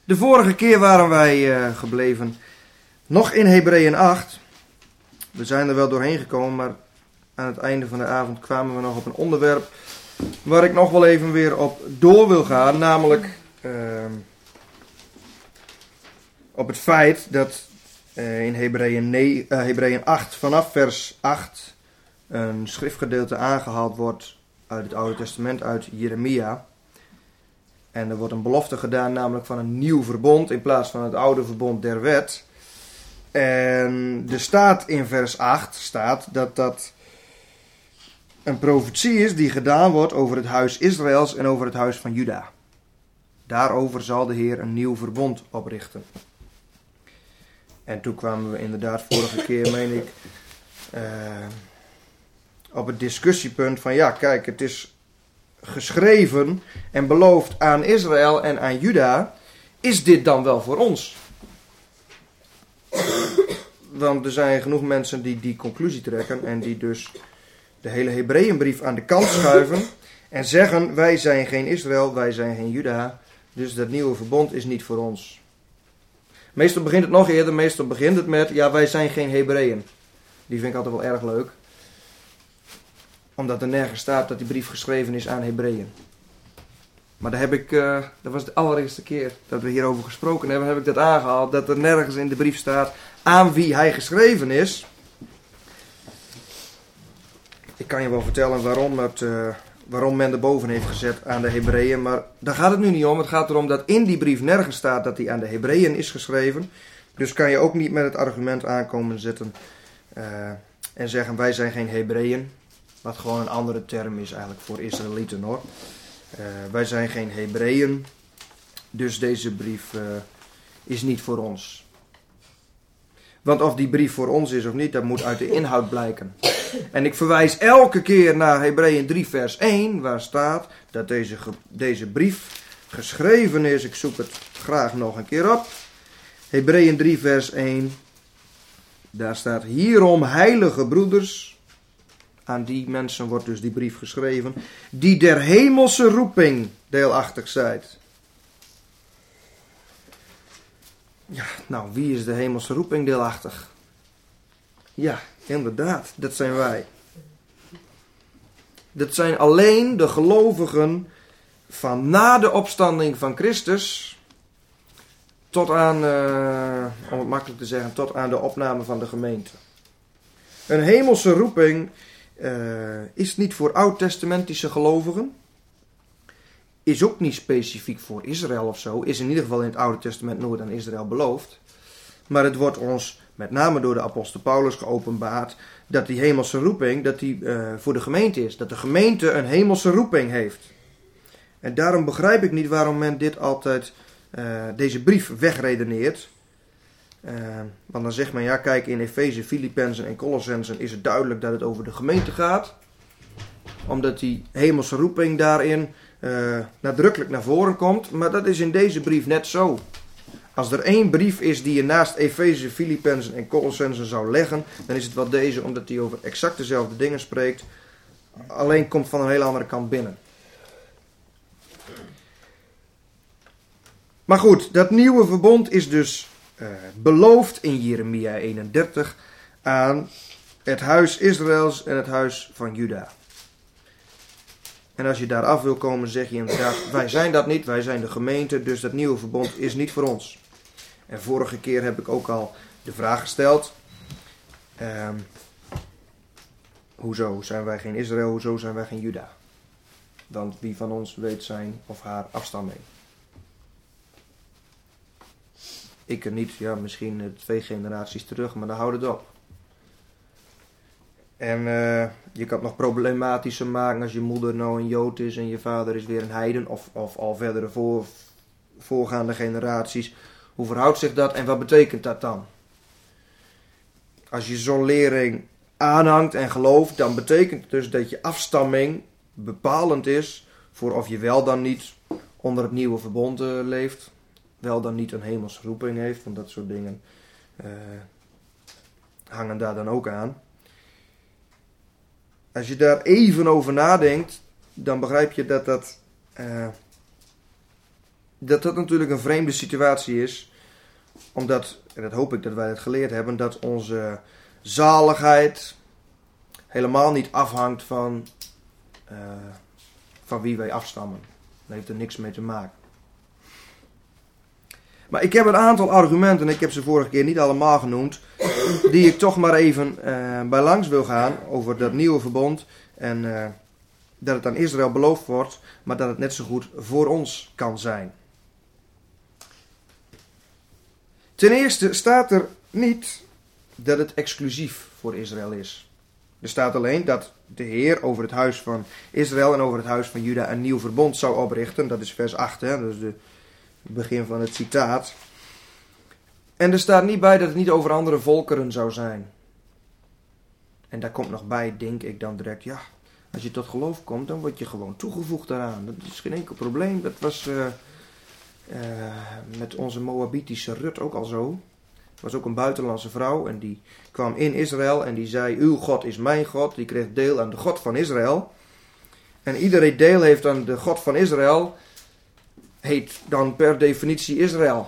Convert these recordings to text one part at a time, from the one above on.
De vorige keer waren wij gebleven nog in Hebreeën 8. We zijn er wel doorheen gekomen, maar aan het einde van de avond kwamen we nog op een onderwerp waar ik nog wel even weer op door wil gaan. Namelijk op het feit dat in Hebreeën 8 vanaf vers 8 een schriftgedeelte aangehaald wordt uit het Oude Testament, uit Jeremia. En er wordt een belofte gedaan, namelijk van een nieuw verbond in plaats van het oude verbond der wet. En er staat in vers 8 dat dat een profetie is die gedaan wordt over het huis Israëls en over het huis van Juda. Daarover zal de Heer een nieuw verbond oprichten. En toen kwamen we inderdaad vorige keer, meen ik, op het discussiepunt van ja, kijk, het is geschreven en beloofd aan Israël en aan Juda. Is dit dan wel voor ons? Want er zijn genoeg mensen die die conclusie trekken en die dus de hele Hebreeënbrief aan de kant schuiven en zeggen: wij zijn geen Israël, wij zijn geen Juda, dus dat nieuwe verbond is niet voor ons. Meestal begint het nog eerder, meestal begint het met: ja, wij zijn geen Hebreeën. Die vind ik altijd wel erg leuk, omdat er nergens staat dat die brief geschreven is aan Hebreeën. Maar dat was de allereerste keer dat we hierover gesproken hebben, heb ik dat aangehaald, dat er nergens in de brief staat aan wie hij geschreven is. Ik kan je wel vertellen waarom men erboven heeft gezet aan de Hebreeën, maar daar gaat het nu niet om. Het gaat erom dat in die brief nergens staat dat hij aan de Hebreeën is geschreven. Dus kan je ook niet met het argument aankomen zetten en zeggen: wij zijn geen Hebreeën. Wat gewoon een andere term is eigenlijk voor Israëlieten, hoor. Wij zijn geen Hebreeën, dus deze brief is niet voor ons. Want of die brief voor ons is of niet, dat moet uit de inhoud blijken. En ik verwijs elke keer naar Hebreeën 3 vers 1, waar staat dat deze brief geschreven is. Ik zoek het graag nog een keer op. Hebreeën 3 vers 1, daar staat: hierom, heilige broeders. Aan die mensen wordt dus die brief geschreven, die der hemelse roeping deelachtig zijt. Ja, nou, wie is de hemelse roeping deelachtig? Ja, inderdaad, dat zijn wij. Dat zijn alleen de gelovigen van na de opstanding van Christus tot aan, om het makkelijk te zeggen, tot aan de opname van de gemeente. Een hemelse roeping is niet voor oud-testamentische gelovigen. Is ook niet specifiek voor Israël of zo. Is in ieder geval in het Oude Testament nooit aan Israël beloofd. Maar het wordt ons met name door de apostel Paulus geopenbaard dat die hemelse roeping dat die voor de gemeente is. Dat de gemeente een hemelse roeping heeft. En daarom begrijp ik niet waarom men dit altijd, deze brief wegredeneert. Want dan zegt men, ja, kijk, in Efeze, Filippenzen en Colossensen is het duidelijk dat het over de gemeente gaat. Omdat die hemelse roeping daarin nadrukkelijk naar voren komt. Maar dat is in deze brief net zo. Als er één brief is die je naast Efeze, Filippenzen en Colossensen zou leggen, dan is het wel deze, omdat die over exact dezelfde dingen spreekt. Alleen komt van een hele andere kant binnen. Maar goed, dat nieuwe verbond is dus beloofd in Jeremia 31 aan het huis Israëls en het huis van Juda. En als je daar af wil komen, zeg je inderdaad: wij zijn dat niet, wij zijn de gemeente, dus dat nieuwe verbond is niet voor ons. En vorige keer heb ik ook al de vraag gesteld: hoezo zijn wij geen Israël, hoezo zijn wij geen Juda? Want wie van ons weet zijn of haar afstamming? Ik er niet, ja, misschien 2 generaties terug, maar dan houdt het op. En je kan het nog problematischer maken als je moeder nou een Jood is en je vader is weer een heiden, of al verdere voorgaande generaties. Hoe verhoudt zich dat en wat betekent dat dan? Als je zo'n lering aanhangt en gelooft, dan betekent het dus dat je afstamming bepalend is voor of je wel dan niet onder het nieuwe verbond leeft. Wel dan niet een hemelse roeping heeft, want dat soort dingen hangen daar dan ook aan. Als je daar even over nadenkt, dan begrijp je dat dat natuurlijk een vreemde situatie is. Omdat, en dat hoop ik dat wij het geleerd hebben, dat onze zaligheid helemaal niet afhangt van wie wij afstammen. Daar heeft er niks mee te maken. Maar ik heb een aantal argumenten, ik heb ze vorige keer niet allemaal genoemd, die ik toch maar even bij langs wil gaan over dat nieuwe verbond. En dat het aan Israël beloofd wordt, maar dat het net zo goed voor ons kan zijn. Ten eerste staat er niet dat het exclusief voor Israël is. Er staat alleen dat de Heer over het huis van Israël en over het huis van Juda een nieuw verbond zou oprichten. Dat is vers 8, hè? Dat is het begin van het citaat. En er staat niet bij dat het niet over andere volkeren zou zijn. En daar komt nog bij, denk ik dan direct, ja, als je tot geloof komt, dan word je gewoon toegevoegd daaraan. Dat is geen enkel probleem. Dat was met onze Moabitische Rut ook al zo. Er was ook een buitenlandse vrouw en die kwam in Israël en die zei, uw God is mijn God. Die kreeg deel aan de God van Israël. En iedereen deel heeft aan de God van Israël, heet dan per definitie Israël.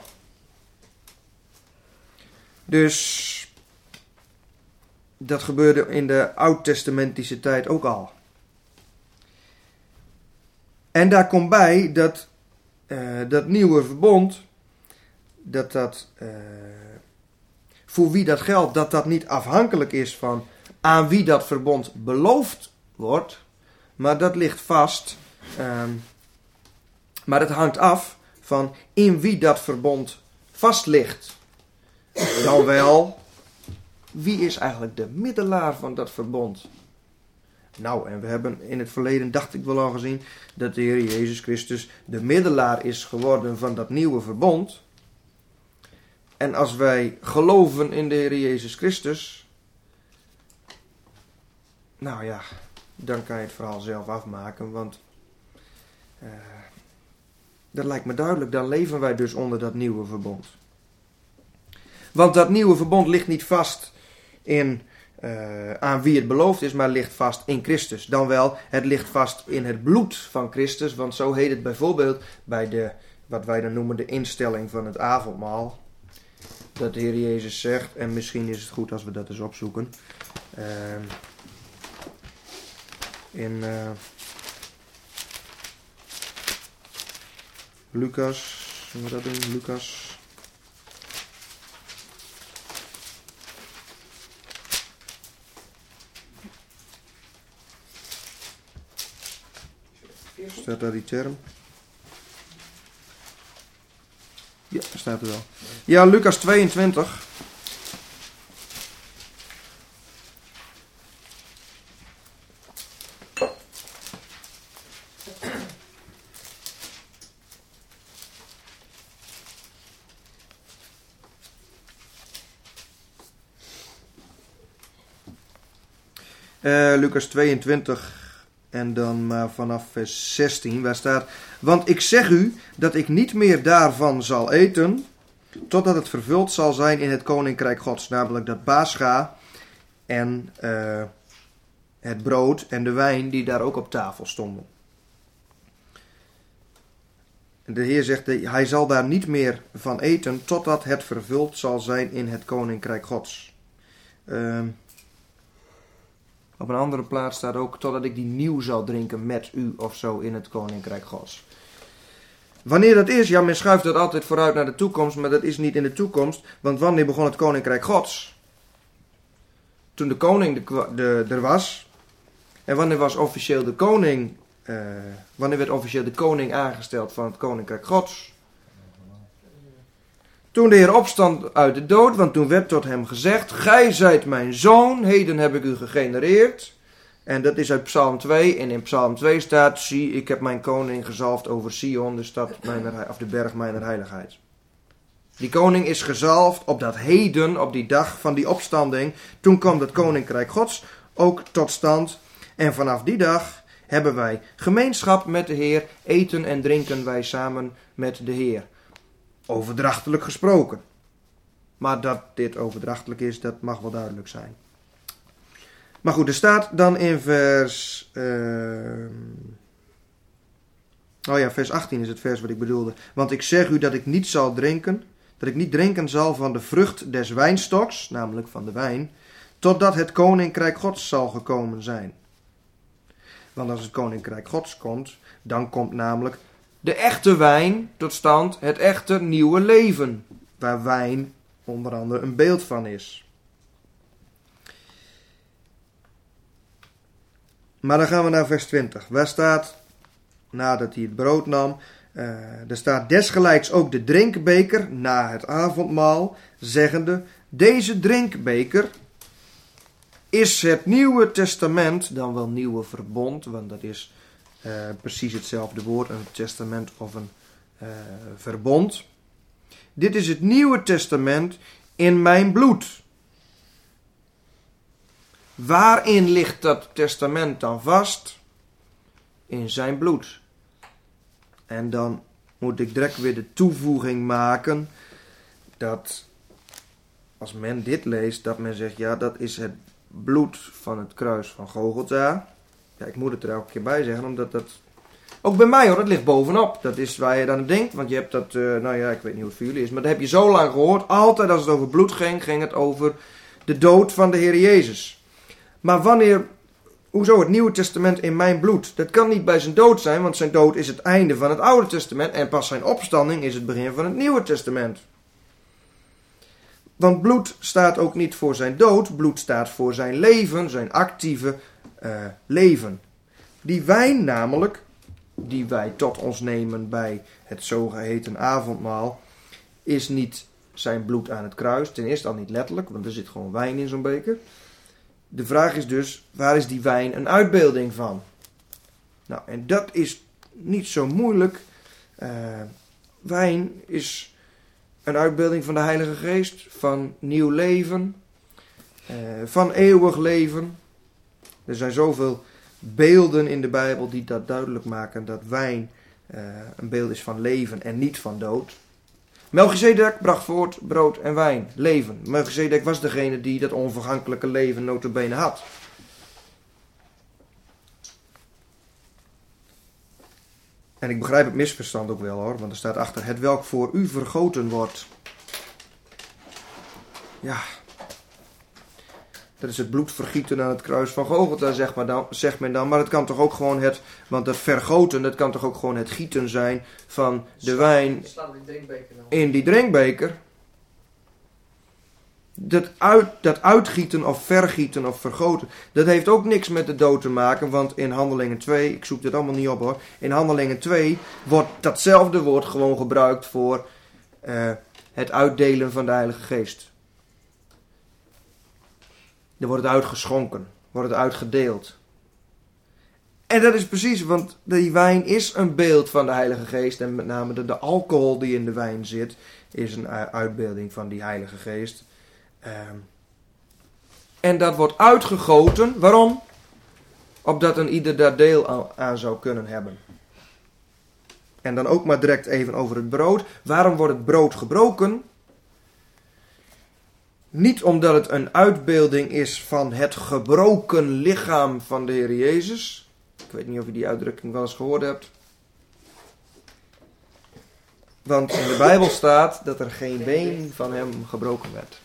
Dus dat gebeurde in de oud-testamentische tijd ook al. En daar komt bij dat dat nieuwe verbond, dat voor wie dat geldt, dat dat niet afhankelijk is van aan wie dat verbond beloofd wordt, maar dat ligt vast. Maar het hangt af van in wie dat verbond vast ligt. Dan wel, wie is eigenlijk de middelaar van dat verbond? Nou, en we hebben in het verleden, dacht ik wel al gezien, dat de Heer Jezus Christus de middelaar is geworden van dat nieuwe verbond. En als wij geloven in de Heer Jezus Christus, nou ja, dan kan je het verhaal zelf afmaken, want dat lijkt me duidelijk, dan leven wij dus onder dat nieuwe verbond. Want dat nieuwe verbond ligt niet vast aan wie het beloofd is, maar ligt vast in Christus. Dan wel, het ligt vast in het bloed van Christus, want zo heet het bijvoorbeeld bij wat wij dan noemen de instelling van het avondmaal. Dat de Heer Jezus zegt, en misschien is het goed als we dat eens opzoeken. In Lucas, zullen we dat doen? Lucas. Staat daar die term? Ja, staat er wel. Ja, Lucas 22. Lucas 22 en dan maar vanaf vers 16, waar staat: want ik zeg u dat ik niet meer daarvan zal eten, totdat het vervuld zal zijn in het koninkrijk Gods. Namelijk dat Pascha en het brood en de wijn die daar ook op tafel stonden. En de Heer zegt, hij zal daar niet meer van eten, totdat het vervuld zal zijn in het koninkrijk Gods. Op een andere plaats staat ook, totdat ik die nieuw zal drinken met u of zo in het koninkrijk Gods. Wanneer dat is, ja, men schuift dat altijd vooruit naar de toekomst, maar dat is niet in de toekomst. Want wanneer begon het koninkrijk Gods? Toen de koning er was. En wanneer was officieel de koning, wanneer werd officieel de koning aangesteld van het koninkrijk Gods? Toen de Heer opstond uit de dood, want toen werd tot hem gezegd, gij zijt mijn zoon, heden heb ik u gegenereerd. En dat is uit Psalm 2. En in Psalm 2 staat, zie, ik heb mijn koning gezalfd over Sion, de stad of de berg mijner heiligheid. Die koning is gezalfd op dat heden, op die dag van die opstanding. Toen kwam het koninkrijk Gods ook tot stand. En vanaf die dag hebben wij gemeenschap met de Heer, eten en drinken wij samen met de Heer. Overdrachtelijk gesproken. Maar dat dit overdrachtelijk is, dat mag wel duidelijk zijn. Maar goed, er staat dan in vers Oh ja, vers 18 is het vers wat ik bedoelde. Want ik zeg u dat ik niet drinken zal van de vrucht des wijnstoks, namelijk van de wijn, totdat het koninkrijk Gods zal gekomen zijn. Want als het koninkrijk Gods komt, dan komt namelijk de echte wijn tot stand, het echte nieuwe leven, waar wijn onder andere een beeld van is. Maar dan gaan we naar vers 20. Waar staat, nadat hij het brood nam, er staat desgelijks ook de drinkbeker na het avondmaal, zeggende, deze drinkbeker is het Nieuwe Testament, dan wel Nieuwe Verbond, want dat is precies hetzelfde woord, een testament of een verbond. Dit is het Nieuwe Testament in mijn bloed. Waarin ligt dat testament dan vast? In zijn bloed. En dan moet ik direct weer de toevoeging maken dat als men dit leest, dat men zegt, ja, dat is het bloed van het kruis van Golgotha. Ja, ik moet het er elke keer bij zeggen, omdat dat ook bij mij hoor, dat ligt bovenop. Dat is waar je dan denkt, want je hebt dat, nou ja, ik weet niet hoe het voor jullie is, maar dat heb je zo lang gehoord. Altijd als het over bloed ging, ging het over de dood van de Heer Jezus. Maar hoezo het Nieuwe Testament in mijn bloed? Dat kan niet bij zijn dood zijn, want zijn dood is het einde van het Oude Testament en pas zijn opstanding is het begin van het Nieuwe Testament. Want bloed staat ook niet voor zijn dood, bloed staat voor zijn leven, zijn actieve leven. Die wijn namelijk, die wij tot ons nemen bij het zogeheten avondmaal, is niet zijn bloed aan het kruis. Ten eerste al niet letterlijk, want er zit gewoon wijn in zo'n beker. De vraag is dus, waar is die wijn een uitbeelding van? Nou, en dat is niet zo moeilijk. Wijn is een uitbeelding van de Heilige Geest, van nieuw leven, van eeuwig leven. Er zijn zoveel beelden in de Bijbel die dat duidelijk maken, dat wijn een beeld is van leven en niet van dood. Melchizedek bracht voort brood en wijn, leven. Melchizedek was degene die dat onvergankelijke leven nota bene had. En ik begrijp het misverstand ook wel hoor, want er staat achter het welk voor u vergoten wordt. Ja, dat is het bloedvergieten aan het kruis van Golgotha, zegt men dan. Maar het kan toch ook gewoon want dat vergoten, dat kan toch ook gewoon het gieten zijn van de wijn in die drinkbeker. Dat uitgieten of vergieten of vergoten, dat heeft ook niks met de dood te maken. Want in Handelingen 2, ik zoek dit allemaal niet op hoor. In Handelingen 2 wordt datzelfde woord gewoon gebruikt voor het uitdelen van de Heilige Geest. Er wordt het uitgeschonken, wordt het uitgedeeld. En dat is precies, want die wijn is een beeld van de Heilige Geest. En met name de alcohol die in de wijn zit, is een uitbeelding van die Heilige Geest. En dat wordt uitgegoten, waarom? Opdat een ieder daar deel aan zou kunnen hebben. En dan ook maar direct even over het brood. Waarom wordt het brood gebroken? Niet omdat het een uitbeelding is van het gebroken lichaam van de Heer Jezus. Ik weet niet of je die uitdrukking wel eens gehoord hebt. Want in de Bijbel staat dat er geen been van hem gebroken werd.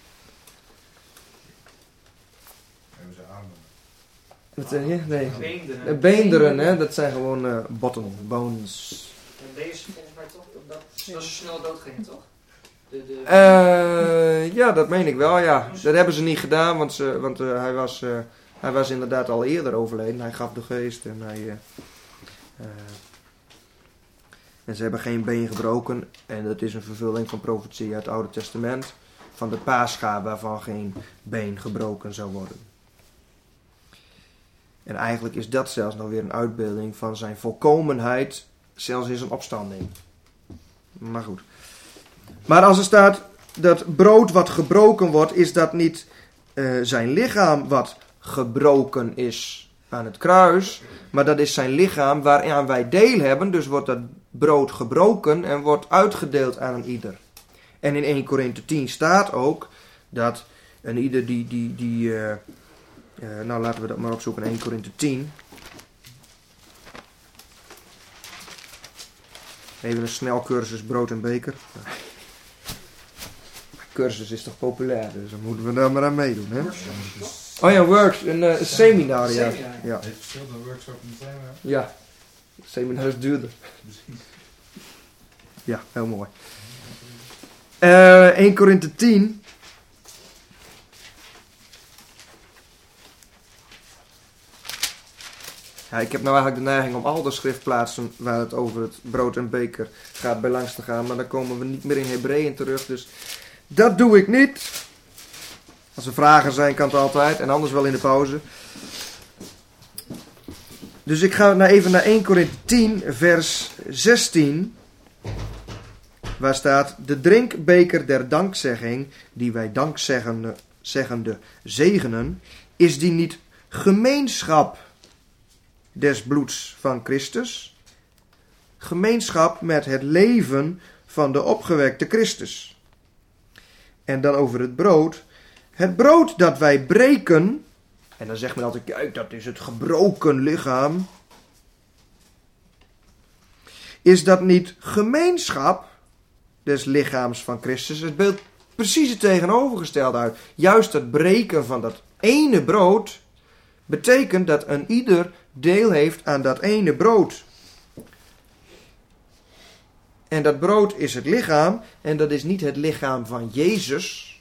Wat zeg je? Nee. Beenderen, hè? Dat zijn gewoon bones. En deze volgens mij toch, dat ze snel dood gingen, toch? Ja, dat meen ik wel, ja. Dat hebben ze niet gedaan, want hij was inderdaad al eerder overleden. Hij gaf de geest en ze hebben geen been gebroken. En dat is een vervulling van profetie uit het Oude Testament. Van de Pascha waarvan geen been gebroken zou worden. En eigenlijk is dat zelfs nog weer een uitbeelding van zijn volkomenheid, zelfs in zijn opstanding. Maar goed. Maar als er staat dat brood wat gebroken wordt, is dat niet zijn lichaam wat gebroken is aan het kruis. Maar dat is zijn lichaam waaraan wij deel hebben. Dus wordt dat brood gebroken en wordt uitgedeeld aan een ieder. En in 1 Korinthe 10 staat ook dat een ieder nou laten we dat maar opzoeken in 1 Korinthe 10. Even een snel cursus brood en beker. Cursus is toch populair, dus dan moeten we daar maar aan meedoen. Hè? Oh ja, works, een seminar. Ja. Ja. Heeft verschillende workshops en seminar? Ja, seminar is duurder. Ja, heel mooi. 1 Korinthe 10. Ja, ik heb nou eigenlijk de neiging om al de schriftplaatsen waar het over het brood en beker gaat bij langs te gaan. Maar dan komen we niet meer in Hebreeën terug. Dus dat doe ik niet. Als er vragen zijn, kan het altijd. En anders wel in de pauze. Dus ik ga even naar 1 Korinthe 10, vers 16. Waar staat: de drinkbeker der dankzegging, die wij dankzeggende zegenen, is die niet gemeenschap des bloeds van Christus? Gemeenschap met het leven van de opgewekte Christus. En dan over het brood. Het brood dat wij breken, en dan zegt men altijd, kijk, dat is het gebroken lichaam. Is dat niet gemeenschap des lichaams van Christus? Het beeldt precies het tegenovergestelde uit. Juist het breken van dat ene brood betekent dat een ieder deel heeft aan dat ene brood. En dat brood is het lichaam, en dat is niet het lichaam van Jezus,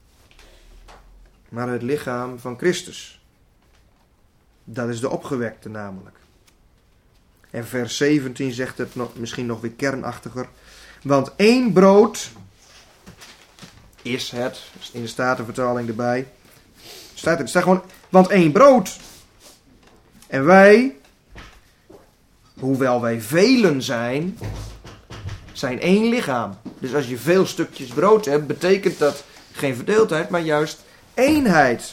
maar het lichaam van Christus. Dat is de opgewekte namelijk. En vers 17 zegt het misschien nog weer kernachtiger. Want één brood is het, in de Statenvertaling erbij. Staat gewoon, want één brood. En wij, hoewel wij velen zijn één lichaam. Dus als je veel stukjes brood hebt, betekent dat geen verdeeldheid, maar juist eenheid.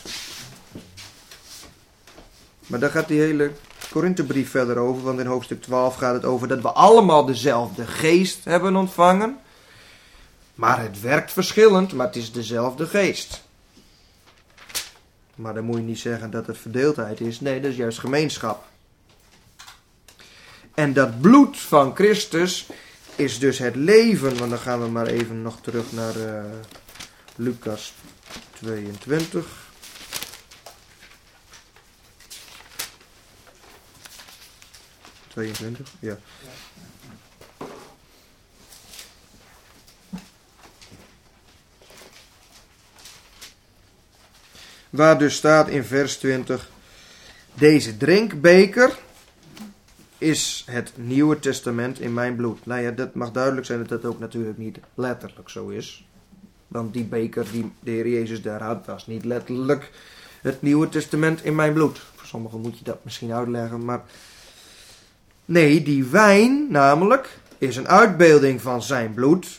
Maar daar gaat die hele Korinthebrief verder over, want in hoofdstuk 12 gaat het over dat we allemaal dezelfde geest hebben ontvangen. Maar het werkt verschillend, maar het is dezelfde geest. Maar dan moet je niet zeggen dat het verdeeldheid is. Nee, dat is juist gemeenschap. En dat bloed van Christus is dus het leven. Want dan gaan we maar even nog terug naar Lucas 22. Ja. Waar dus staat in vers 20: deze drinkbeker is het Nieuwe Testament in mijn bloed. Nou ja, dat mag duidelijk zijn dat dat ook natuurlijk niet letterlijk zo is. Want die beker die de Heer Jezus daar had, was niet letterlijk het Nieuwe Testament in mijn bloed. Voor sommigen moet je dat misschien uitleggen, maar nee, die wijn namelijk is een uitbeelding van zijn bloed.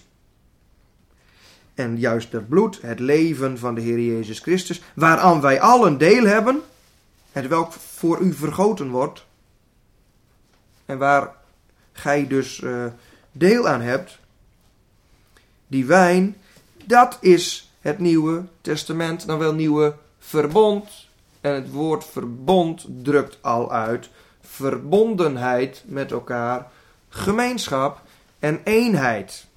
En juist dat bloed, het leven van de Heer Jezus Christus, waaraan wij allen deel hebben, het welk voor u vergoten wordt. En waar gij dus deel aan hebt, die wijn, dat is het Nieuwe Testament, dan wel Nieuwe Verbond. En het woord verbond drukt al uit verbondenheid met elkaar, gemeenschap en eenheid.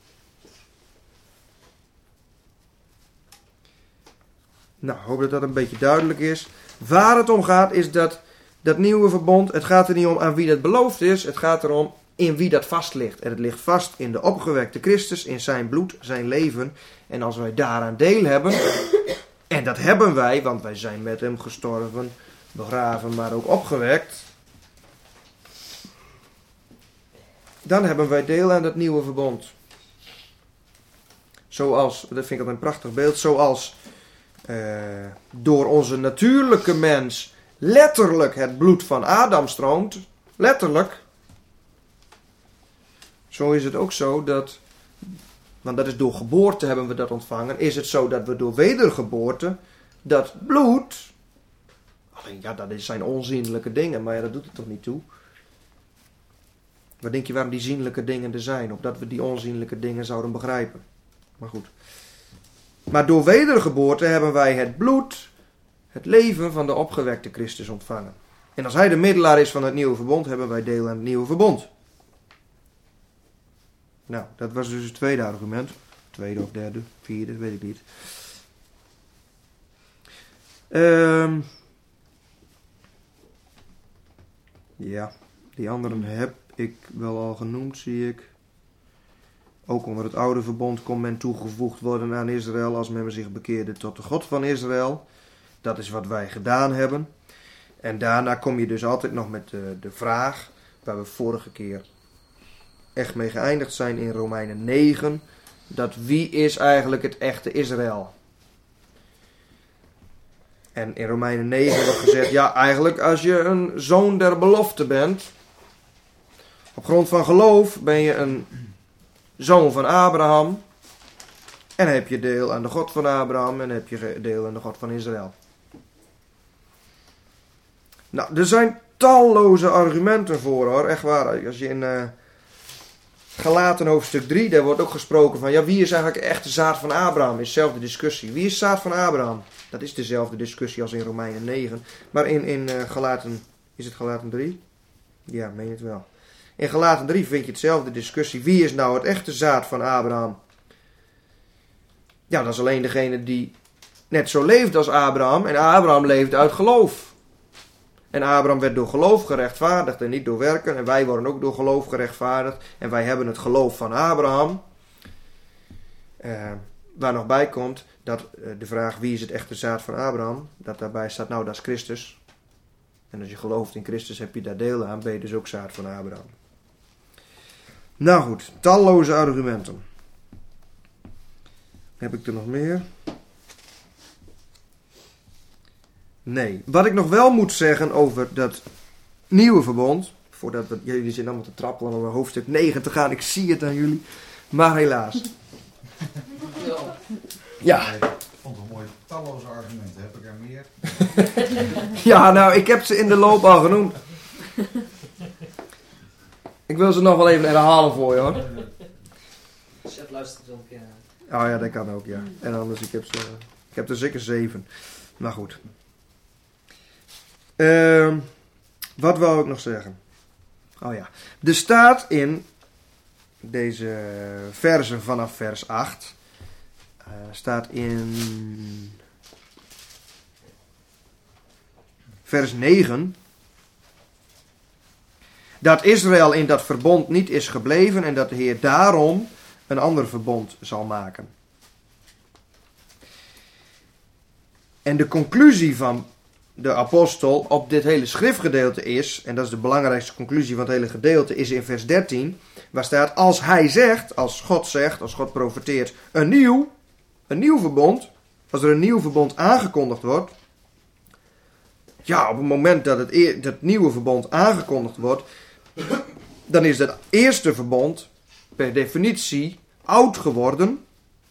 Nou, hoop dat dat een beetje duidelijk is. Waar het om gaat is dat nieuwe verbond, het gaat er niet om aan wie dat beloofd is, het gaat erom in wie dat vast ligt. En het ligt vast in de opgewekte Christus, in zijn bloed, zijn leven. En als wij daaraan deel hebben, en dat hebben wij, want wij zijn met hem gestorven, begraven, maar ook opgewekt, dan hebben wij deel aan dat nieuwe verbond. Zoals, dat vind ik altijd een prachtig beeld, zoals door onze natuurlijke mens letterlijk het bloed van Adam stroomt, letterlijk, zo is het ook zo dat, want dat is door geboorte hebben we dat ontvangen, is het zo dat we door wedergeboorte dat bloed, alleen ja, dat zijn onzienlijke dingen, maar ja, dat doet het toch niet toe. Wat denk je waarom die zienlijke dingen er zijn? Opdat we die onzienlijke dingen zouden begrijpen. Maar goed. Maar door wedergeboorte hebben wij het bloed, het leven van de opgewekte Christus ontvangen. En als hij de middelaar is van het nieuwe verbond, hebben wij deel aan het nieuwe verbond. Nou, dat was dus het tweede argument. Tweede of derde, vierde, weet ik niet. Ja, die anderen heb ik wel al genoemd, zie ik. Ook onder het oude verbond kon men toegevoegd worden aan Israël als men zich bekeerde tot de God van Israël. Dat is wat wij gedaan hebben. En daarna kom je dus altijd nog met de vraag, waar we vorige keer echt mee geëindigd zijn in Romeinen 9, dat wie is eigenlijk het echte Israël? En in Romeinen 9 wordt gezegd, ja, eigenlijk als je een zoon der belofte bent, op grond van geloof ben je een zoon van Abraham, en heb je deel aan de God van Abraham en heb je deel aan de God van Israël. Nou, er zijn talloze argumenten voor, hoor, echt waar. Als je in Galaten hoofdstuk 3, daar wordt ook gesproken van, ja, wie is eigenlijk de echte zaad van Abraham? Is dezelfde discussie. Wie is zaad van Abraham? Dat is dezelfde discussie als in Romeinen 9. Maar in Galaten, is het Galaten 3? Ja, meen het wel. In Galaten 3 vind je hetzelfde discussie. Wie is nou het echte zaad van Abraham? Ja, dat is alleen degene die net zo leeft als Abraham. En Abraham leefde uit geloof. En Abraham werd door geloof gerechtvaardigd en niet door werken. En wij worden ook door geloof gerechtvaardigd. En wij hebben het geloof van Abraham. Waar nog bij komt dat de vraag wie is het echte zaad van Abraham. Dat daarbij staat, nou dat is Christus. En als je gelooft in Christus heb je daar deel aan. Ben je dus ook zaad van Abraham. Nou goed, talloze argumenten. Heb ik er nog meer? Nee. Wat ik nog wel moet zeggen over dat nieuwe verbond. Voordat jullie zitten allemaal te trappelen om naar hoofdstuk 9 te gaan. Ik zie het aan jullie. Maar helaas. Ja. Ik vond het mooi. Talloze argumenten. Heb ik er meer? Ja, nou, ik heb ze in de loop al genoemd. Ik wil ze nog wel even herhalen voor je, hoor. Chef luistert wel een keer aan. Oh ja, dat kan ook, ja. En anders, ik heb er zeker 7. Maar goed. Wat wou ik nog zeggen? Oh ja. Er staat in deze versen vanaf vers 8. Staat in vers 9. Dat Israël in dat verbond niet is gebleven en dat de Heer daarom een ander verbond zal maken. En de conclusie van de apostel op dit hele schriftgedeelte is, en dat is de belangrijkste conclusie van het hele gedeelte, is in vers 13, waar staat, als hij zegt, als God profeteert, een nieuw verbond, als er een nieuw verbond aangekondigd wordt, ja, op het moment dat het nieuwe verbond aangekondigd wordt, dan is dat eerste verbond per definitie oud geworden.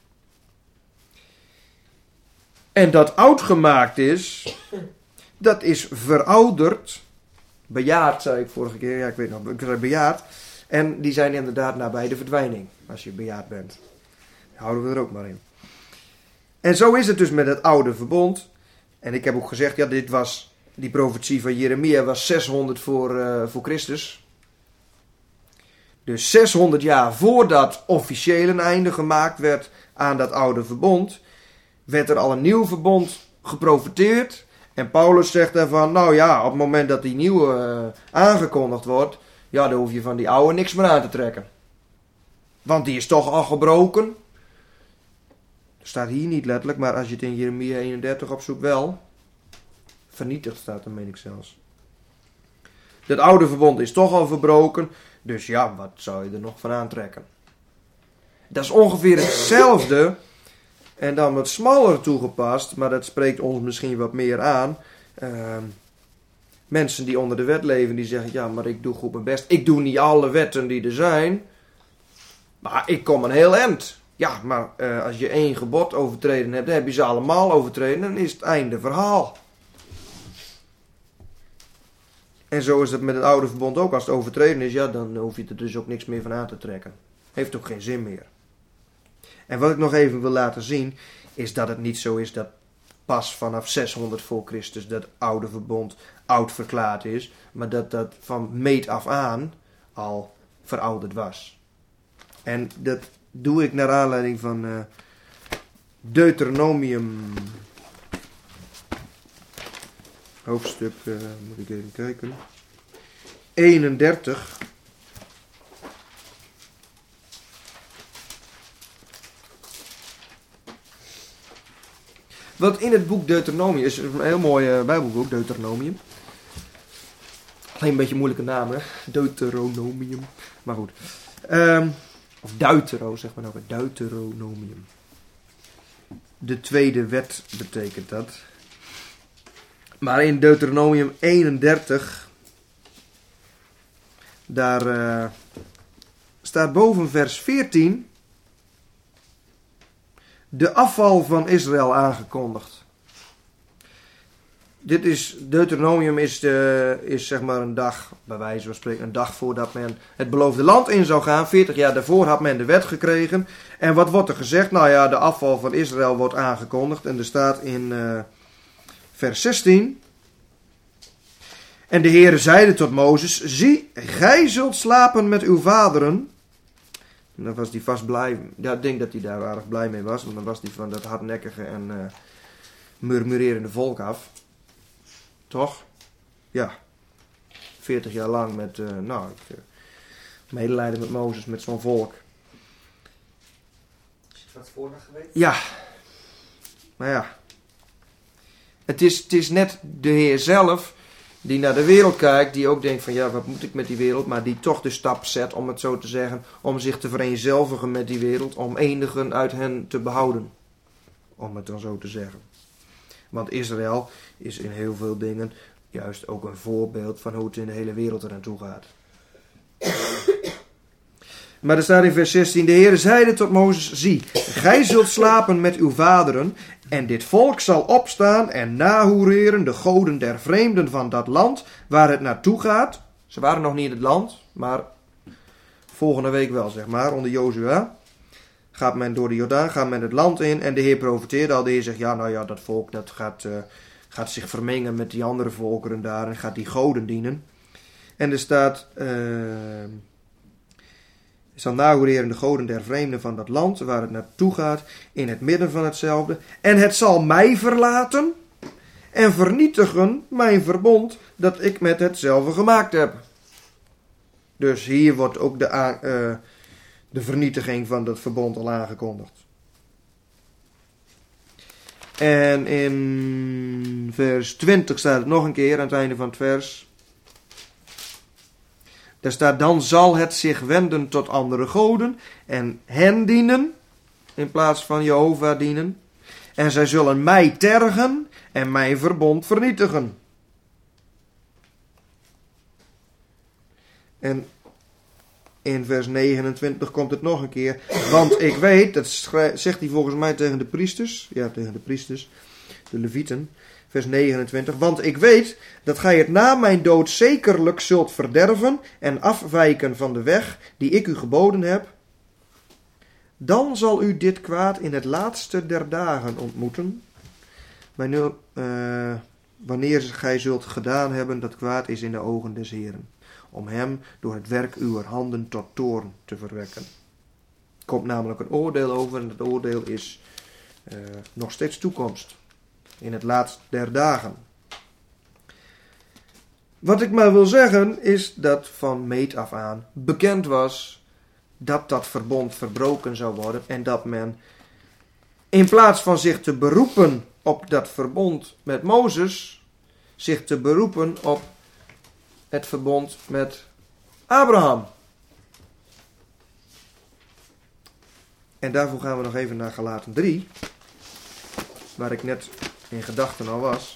En dat oud gemaakt is, dat is verouderd. Bejaard, zei ik vorige keer. Ja, ik weet nog, ik zei bejaard. En die zijn inderdaad nabij de verdwijning, als je bejaard bent. Houden we er ook maar in. En zo is het dus met het oude verbond. En ik heb ook gezegd, ja, die profetie van Jeremia was 600 voor Christus. Dus 600 jaar voordat officieel een einde gemaakt werd aan dat oude verbond, werd er al een nieuw verbond geprofeteerd. En Paulus zegt daarvan, nou ja, op het moment dat die nieuwe aangekondigd wordt, ja, dan hoef je van die oude niks meer aan te trekken. Want die is toch al gebroken. Dat staat hier niet letterlijk, maar als je het in Jeremia 31 opzoekt wel. Vernietigd staat er, meen ik zelfs. Dat oude verbond is toch al verbroken. Dus ja, wat zou je er nog van aantrekken? Dat is ongeveer hetzelfde. En dan wat smaller toegepast. Maar dat spreekt ons misschien wat meer aan. Mensen die onder de wet leven. Die zeggen, ja, maar ik doe goed mijn best. Ik doe niet alle wetten die er zijn. Maar ik kom een heel eind. Ja, maar als je 1 gebod overtreden hebt. Dan heb je ze allemaal overtreden. Dan is het einde verhaal. En zo is het met het oude verbond ook. Als het overtreden is, ja, dan hoef je er dus ook niks meer van aan te trekken. Heeft ook geen zin meer. En wat ik nog even wil laten zien, is dat het niet zo is dat pas vanaf 600 voor Christus dat oude verbond oud verklaard is. Maar dat dat van meet af aan al verouderd was. En dat doe ik naar aanleiding van Deuteronomium. Hoofdstuk, moet ik even kijken. 31. Want in het boek Deuteronomium is een heel mooi Bijbelboek, Deuteronomium. Alleen een beetje moeilijke naam, hè? Deuteronomium. Maar goed. Of Deutero, zeg maar nou. Deuteronomium. De tweede wet betekent dat. Maar in Deuteronomium 31, daar staat boven vers 14 de afval van Israël aangekondigd. Deuteronomium is zeg maar een dag, bij wijze van spreken, een dag voordat men het beloofde land in zou gaan. 40 jaar daarvoor had men de wet gekregen. En wat wordt er gezegd? Nou ja, de afval van Israël wordt aangekondigd. En er staat in vers 16. En de Heere zeide tot Mozes, zie, gij zult slapen met uw vaderen. En dan was hij vast blij. Ja, ik denk dat hij daar erg blij mee was. Want dan was hij van dat hardnekkige en murmurerende volk af. Toch? Ja. 40 jaar lang met, medelijden met Mozes, met zo'n volk. Is het wat voor geweest? Ja. Maar ja. Het is net de Heer zelf die naar de wereld kijkt, die ook denkt van ja, wat moet ik met die wereld, maar die toch de stap zet, om het zo te zeggen, om zich te vereenzelvigen met die wereld, om enigen uit hen te behouden. Om het dan zo te zeggen. Want Israël is in heel veel dingen juist ook een voorbeeld van hoe het in de hele wereld eraan toe gaat. Maar er staat in vers 16, de Heere zeide tot Mozes, zie, gij zult slapen met uw vaderen, en dit volk zal opstaan en nahoereren de goden der vreemden van dat land waar het naartoe gaat. Ze waren nog niet in het land, maar volgende week wel, zeg maar, onder Jozua. Gaat men door de Jordaan, gaat men het land in en de Heer profeteerde al. De Heer zegt, ja, nou ja, dat volk dat gaat zich vermengen met die andere volkeren daar en gaat die goden dienen. En er staat, zal nahoereren de goden der vreemden van dat land waar het naartoe gaat, in het midden van hetzelfde. En het zal mij verlaten en vernietigen mijn verbond dat ik met hetzelfde gemaakt heb. Dus hier wordt ook de vernietiging van dat verbond al aangekondigd. En in vers 20 staat het nog een keer aan het einde van het vers. Daar staat, dan zal het zich wenden tot andere goden en hen dienen in plaats van Jehovah dienen. En zij zullen mij tergen en mijn verbond vernietigen. En in vers 29 komt het nog een keer. Want ik weet, dat zegt hij volgens mij tegen de priesters. Ja, tegen de priesters, de levieten. Vers 29. Want ik weet dat gij het na mijn dood zekerlijk zult verderven en afwijken van de weg die ik u geboden heb. Dan zal u dit kwaad in het laatste der dagen ontmoeten. Wanneer gij zult gedaan hebben dat kwaad is in de ogen des Heeren. Om hem door het werk uwer handen tot toorn te verwekken. Er komt namelijk een oordeel over en dat oordeel is nog steeds toekomst. In het laatst der dagen. Wat ik maar wil zeggen is dat van meet af aan bekend was dat dat verbond verbroken zou worden. En dat men in plaats van zich te beroepen op dat verbond met Mozes, zich te beroepen op het verbond met Abraham. En daarvoor gaan we nog even naar Galaten 3. Waar ik net in gedachten al was.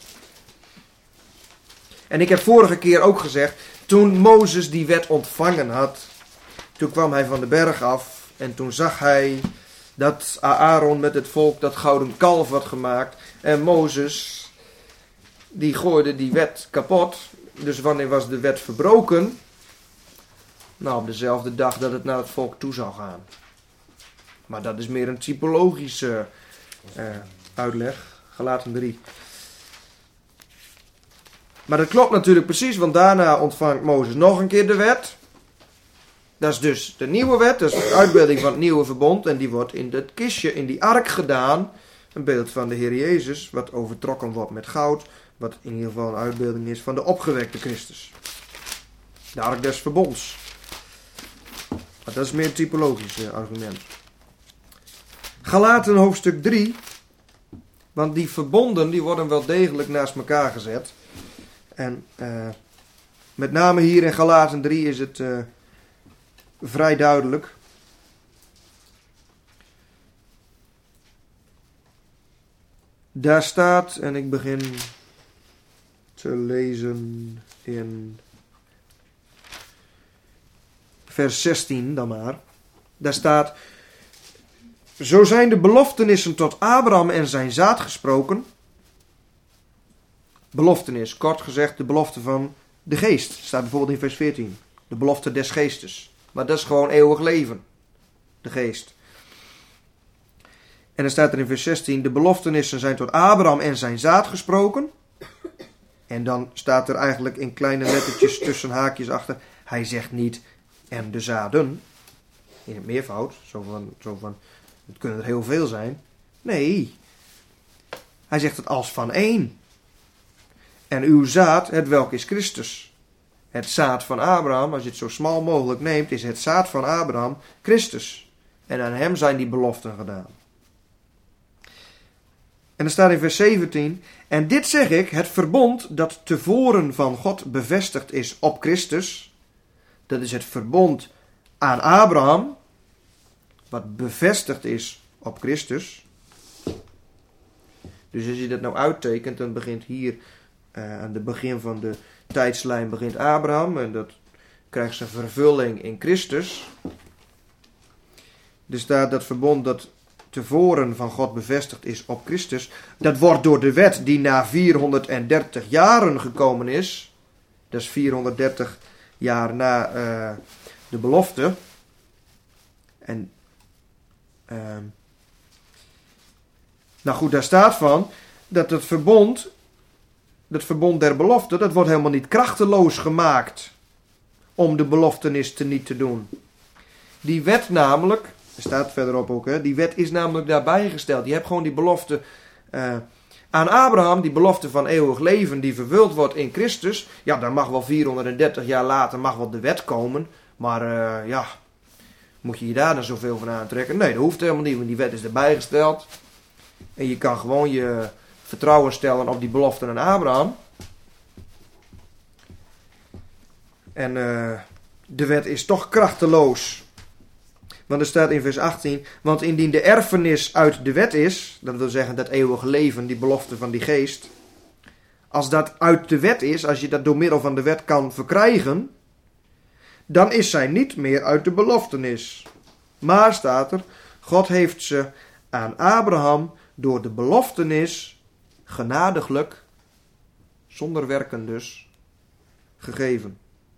En ik heb vorige keer ook gezegd, toen Mozes die wet ontvangen had, toen kwam hij van de berg af en toen zag hij dat Aaron met het volk dat gouden kalf had gemaakt. En Mozes, die gooide die wet kapot. Dus wanneer was de wet verbroken? Nou, op dezelfde dag dat het naar het volk toe zou gaan. Maar dat is meer een typologische uitleg. Galaten 3. Maar dat klopt natuurlijk precies, want daarna ontvangt Mozes nog een keer de wet. Dat is dus de nieuwe wet, dat is de uitbeelding van het nieuwe verbond. En die wordt in dat kistje, in die ark gedaan. Een beeld van de Heer Jezus, wat overtrokken wordt met goud. Wat in ieder geval een uitbeelding is van de opgewekte Christus. De ark des verbonds. Maar dat is meer een typologisch argument. Galaten hoofdstuk 3. Want die verbonden die worden wel degelijk naast elkaar gezet. En met name hier in Galaten 3 is het vrij duidelijk. Daar staat, en ik begin te lezen in vers 16 dan maar. Daar staat: zo zijn de beloftenissen tot Abraham en zijn zaad gesproken. Beloftenis, kort gezegd de belofte van de geest. Staat bijvoorbeeld in vers 14. De belofte des geestes. Maar dat is gewoon eeuwig leven. De geest. En dan staat er in vers 16: de beloftenissen zijn tot Abraham en zijn zaad gesproken. En dan staat er eigenlijk in kleine lettertjes tussen haakjes achter: hij zegt niet en de zaden. In het meervoud. Zo van het kunnen er heel veel zijn. Nee. Hij zegt het als van één. En uw zaad, het welk is Christus. Het zaad van Abraham, als je het zo smal mogelijk neemt, is het zaad van Abraham Christus. En aan hem zijn die beloften gedaan. En er staat in vers 17: en dit zeg ik, het verbond dat tevoren van God bevestigd is op Christus. Dat is het verbond aan Abraham, wat bevestigd is op Christus. Dus als je dat nou uittekent, dan begint hier aan het begin van de tijdslijn begint Abraham. En dat krijgt zijn vervulling in Christus. Er staat dat verbond dat tevoren van God bevestigd is op Christus. Dat wordt door de wet die na 430 jaren gekomen is. Dat is 430 jaar na de belofte. En nou goed, daar staat van dat het verbond der belofte, dat wordt helemaal niet krachteloos gemaakt om de beloftenis niet te doen. Die wet namelijk, er staat verderop ook, die wet is namelijk daarbij gesteld. Je hebt gewoon die belofte aan Abraham, die belofte van eeuwig leven die vervuld wordt in Christus. Ja, dan mag wel 430 jaar later mag wel de wet komen, maar moet je daar dan zoveel van aantrekken? Nee, dat hoeft helemaal niet, want die wet is erbij gesteld. En je kan gewoon je vertrouwen stellen op die belofte aan Abraham. En de wet is toch krachteloos. Want er staat in vers 18: want indien de erfenis uit de wet is, dat wil zeggen dat eeuwige leven, die belofte van die geest, als dat uit de wet is, als je dat door middel van de wet kan verkrijgen, dan is zij niet meer uit de beloftenis. Maar staat er, God heeft ze aan Abraham door de beloftenis genadiglijk, zonder werken dus, gegeven.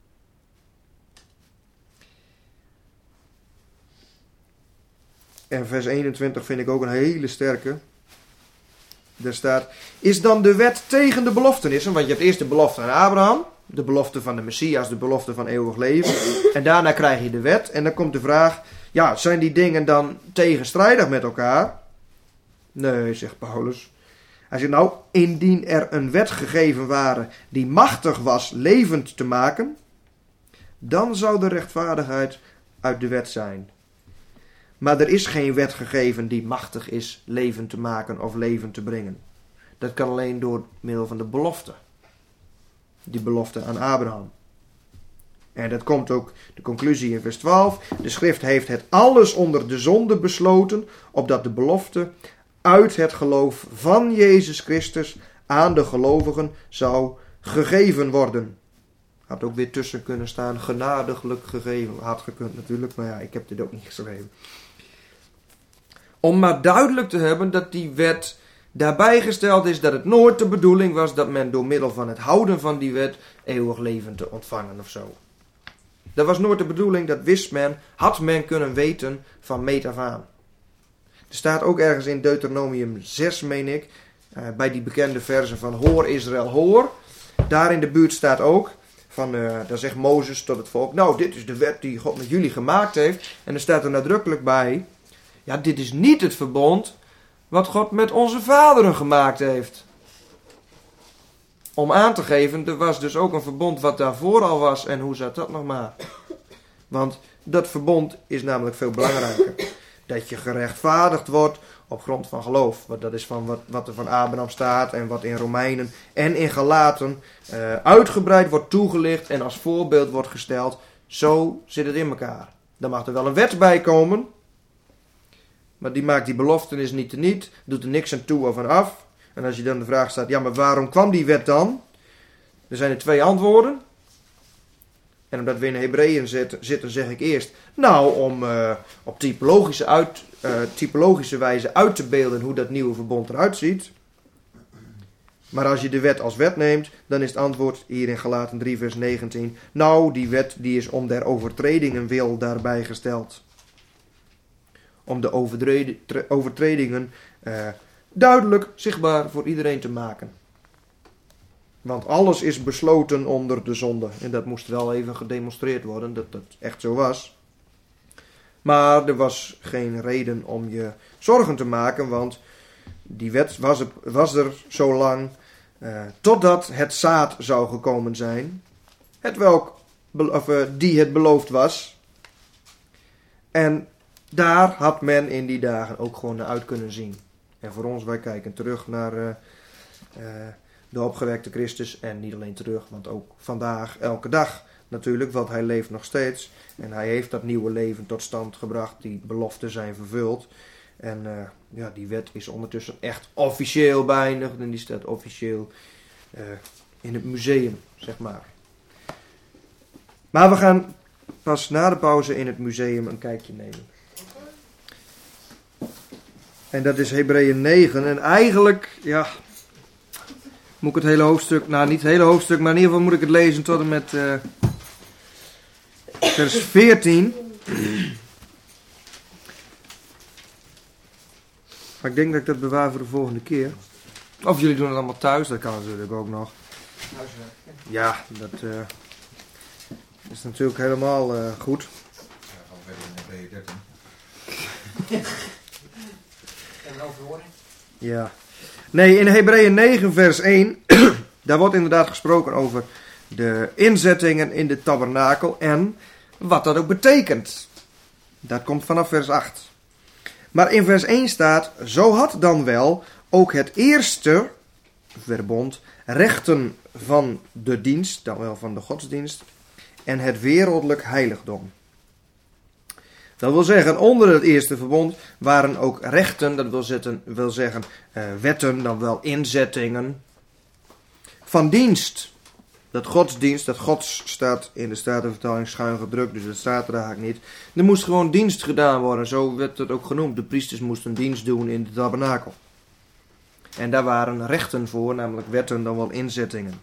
En vers 21 vind ik ook een hele sterke. Daar staat: is dan de wet tegen de beloftenissen? Want je hebt eerst de belofte aan Abraham, de belofte van de Messias, de belofte van eeuwig leven. En daarna krijg je de wet. En dan komt de vraag: ja, zijn die dingen dan tegenstrijdig met elkaar? Nee, zegt Paulus. Hij zegt nou, indien er een wet gegeven ware die machtig was levend te maken, dan zou de rechtvaardigheid uit de wet zijn. Maar er is geen wet gegeven die machtig is levend te maken of levend te brengen. Dat kan alleen door middel van de belofte. Die belofte aan Abraham. En dat komt ook de conclusie in vers 12. De schrift heeft het alles onder de zonde besloten, opdat de belofte uit het geloof van Jezus Christus aan de gelovigen zou gegeven worden. Had ook weer tussen kunnen staan, genadiglijk gegeven. Had gekund natuurlijk, maar ja, ik heb dit ook niet geschreven. Om maar duidelijk te hebben dat die wet daarbij gesteld is dat het nooit de bedoeling was dat men door middel van het houden van die wet eeuwig leven te ontvangen of zo. Dat was nooit de bedoeling, dat wist men, had men kunnen weten van meet af aan. Er staat ook ergens in Deuteronomium 6, meen ik, bij die bekende verse van hoor Israël, hoor. Daar in de buurt staat ook Dan zegt Mozes tot het volk, nou, dit is de wet die God met jullie gemaakt heeft. En er staat er nadrukkelijk bij, ja, dit is niet het verbond wat God met onze vaderen gemaakt heeft. Om aan te geven, er was dus ook een verbond wat daarvoor al was. En hoe zat dat nog maar? Want dat verbond is namelijk veel belangrijker. Dat je gerechtvaardigd wordt op grond van geloof. Want dat is van wat er van Abraham staat en wat in Romeinen en in Galaten uitgebreid wordt toegelicht en als voorbeeld wordt gesteld. Zo zit het in elkaar. Dan mag er wel een wet bij komen. Maar die maakt die beloftenis niet teniet. Doet er niks aan toe of aan af. En als je dan de vraag stelt, ja, maar waarom kwam die wet dan? Er zijn er 2 antwoorden. En omdat we in Hebreeën zitten, zeg ik eerst, nou, om op typologische wijze uit te beelden hoe dat nieuwe verbond eruit ziet. Maar als je de wet als wet neemt, dan is het antwoord hier in Galaten 3 vers 19. Nou, die wet die is om der overtredingen wil daarbij gesteld. Om de overtredingen duidelijk zichtbaar voor iedereen te maken. Want alles is besloten onder de zonde. En dat moest wel even gedemonstreerd worden, dat dat echt zo was. Maar er was geen reden om je zorgen te maken, want die wet was er zo lang totdat het zaad zou gekomen zijn. Die het beloofd was. En daar had men in die dagen ook gewoon naar uit kunnen zien. En voor ons, wij kijken terug naar de opgewekte Christus. En niet alleen terug, want ook vandaag, elke dag natuurlijk. Want hij leeft nog steeds. En hij heeft dat nieuwe leven tot stand gebracht. Die beloften zijn vervuld. En die wet is ondertussen echt officieel beëindigd. En die staat officieel in het museum, zeg maar. Maar we gaan pas na de pauze in het museum een kijkje nemen. En dat is Hebreeën 9. En eigenlijk, ja, moet ik het hele hoofdstuk, nou niet het hele hoofdstuk, maar in ieder geval moet ik het lezen tot en met vers 14. Maar ik denk dat ik dat bewaar voor de volgende keer. Of jullie doen het allemaal thuis, dat kan natuurlijk ook nog. Ja, dat is natuurlijk helemaal goed. Ja, gaan we verder in Hebreeën 13. En overhoring? Ja. Nee, in Hebreeën 9 vers 1, daar wordt inderdaad gesproken over de inzettingen in de tabernakel en wat dat ook betekent. Dat komt vanaf vers 8. Maar in vers 1 staat, zo had dan wel ook het eerste verbond rechten van de dienst, dan wel van de godsdienst, en het wereldlijk heiligdom. Dat wil zeggen, onder het eerste verbond waren ook rechten, dat wil zeggen wetten, dan wel inzettingen van dienst. Dat godsdienst, dat gods staat in de Statenvertaling schuin gedrukt, dus dat staat er eigenlijk niet. Er moest gewoon dienst gedaan worden, zo werd het ook genoemd. De priesters moesten dienst doen in de tabernakel. En daar waren rechten voor, namelijk wetten, dan wel inzettingen.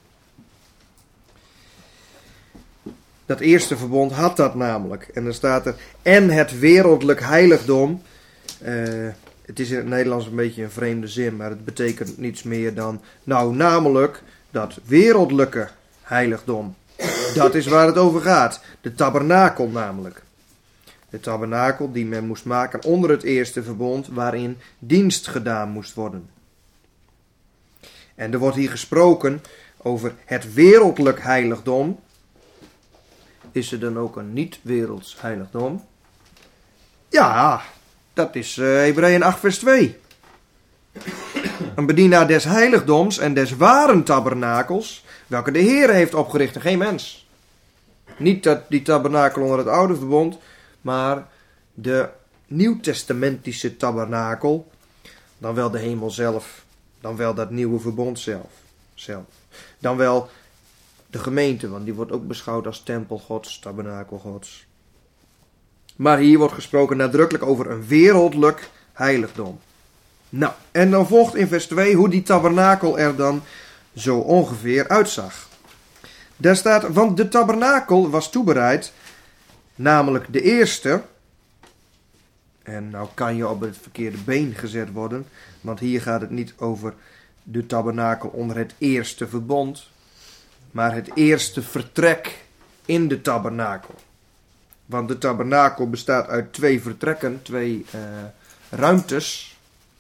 Dat eerste verbond had dat namelijk. En dan staat er, en het wereldlijk heiligdom. Het is in het Nederlands een beetje een vreemde zin, maar het betekent niets meer dan, nou namelijk, dat wereldlijke heiligdom. Dat is waar het over gaat. De tabernakel namelijk. De tabernakel die men moest maken onder het eerste verbond, waarin dienst gedaan moest worden. En er wordt hier gesproken over het wereldlijk heiligdom. Is er dan ook een niet-werelds heiligdom? Ja, dat is Hebreeën 8 vers 2. Een bedienaar des heiligdoms en des waren tabernakels, welke de Heer heeft opgericht en geen mens. Niet dat die tabernakel onder het oude verbond, maar de nieuwtestamentische tabernakel, dan wel de hemel zelf, dan wel dat nieuwe verbond zelf. Dan wel de gemeente, want die wordt ook beschouwd als tempel Gods, tabernakel Gods. Maar hier wordt gesproken nadrukkelijk over een wereldlijk heiligdom. Nou, en dan volgt in vers 2 hoe die tabernakel er dan zo ongeveer uitzag. Daar staat, want de tabernakel was toebereid, namelijk de eerste. En nou kan je op het verkeerde been gezet worden, want hier gaat het niet over de tabernakel onder het eerste verbond. maar het eerste vertrek in de tabernakel. Want de tabernakel bestaat uit 2 vertrekken, 2 ruimtes.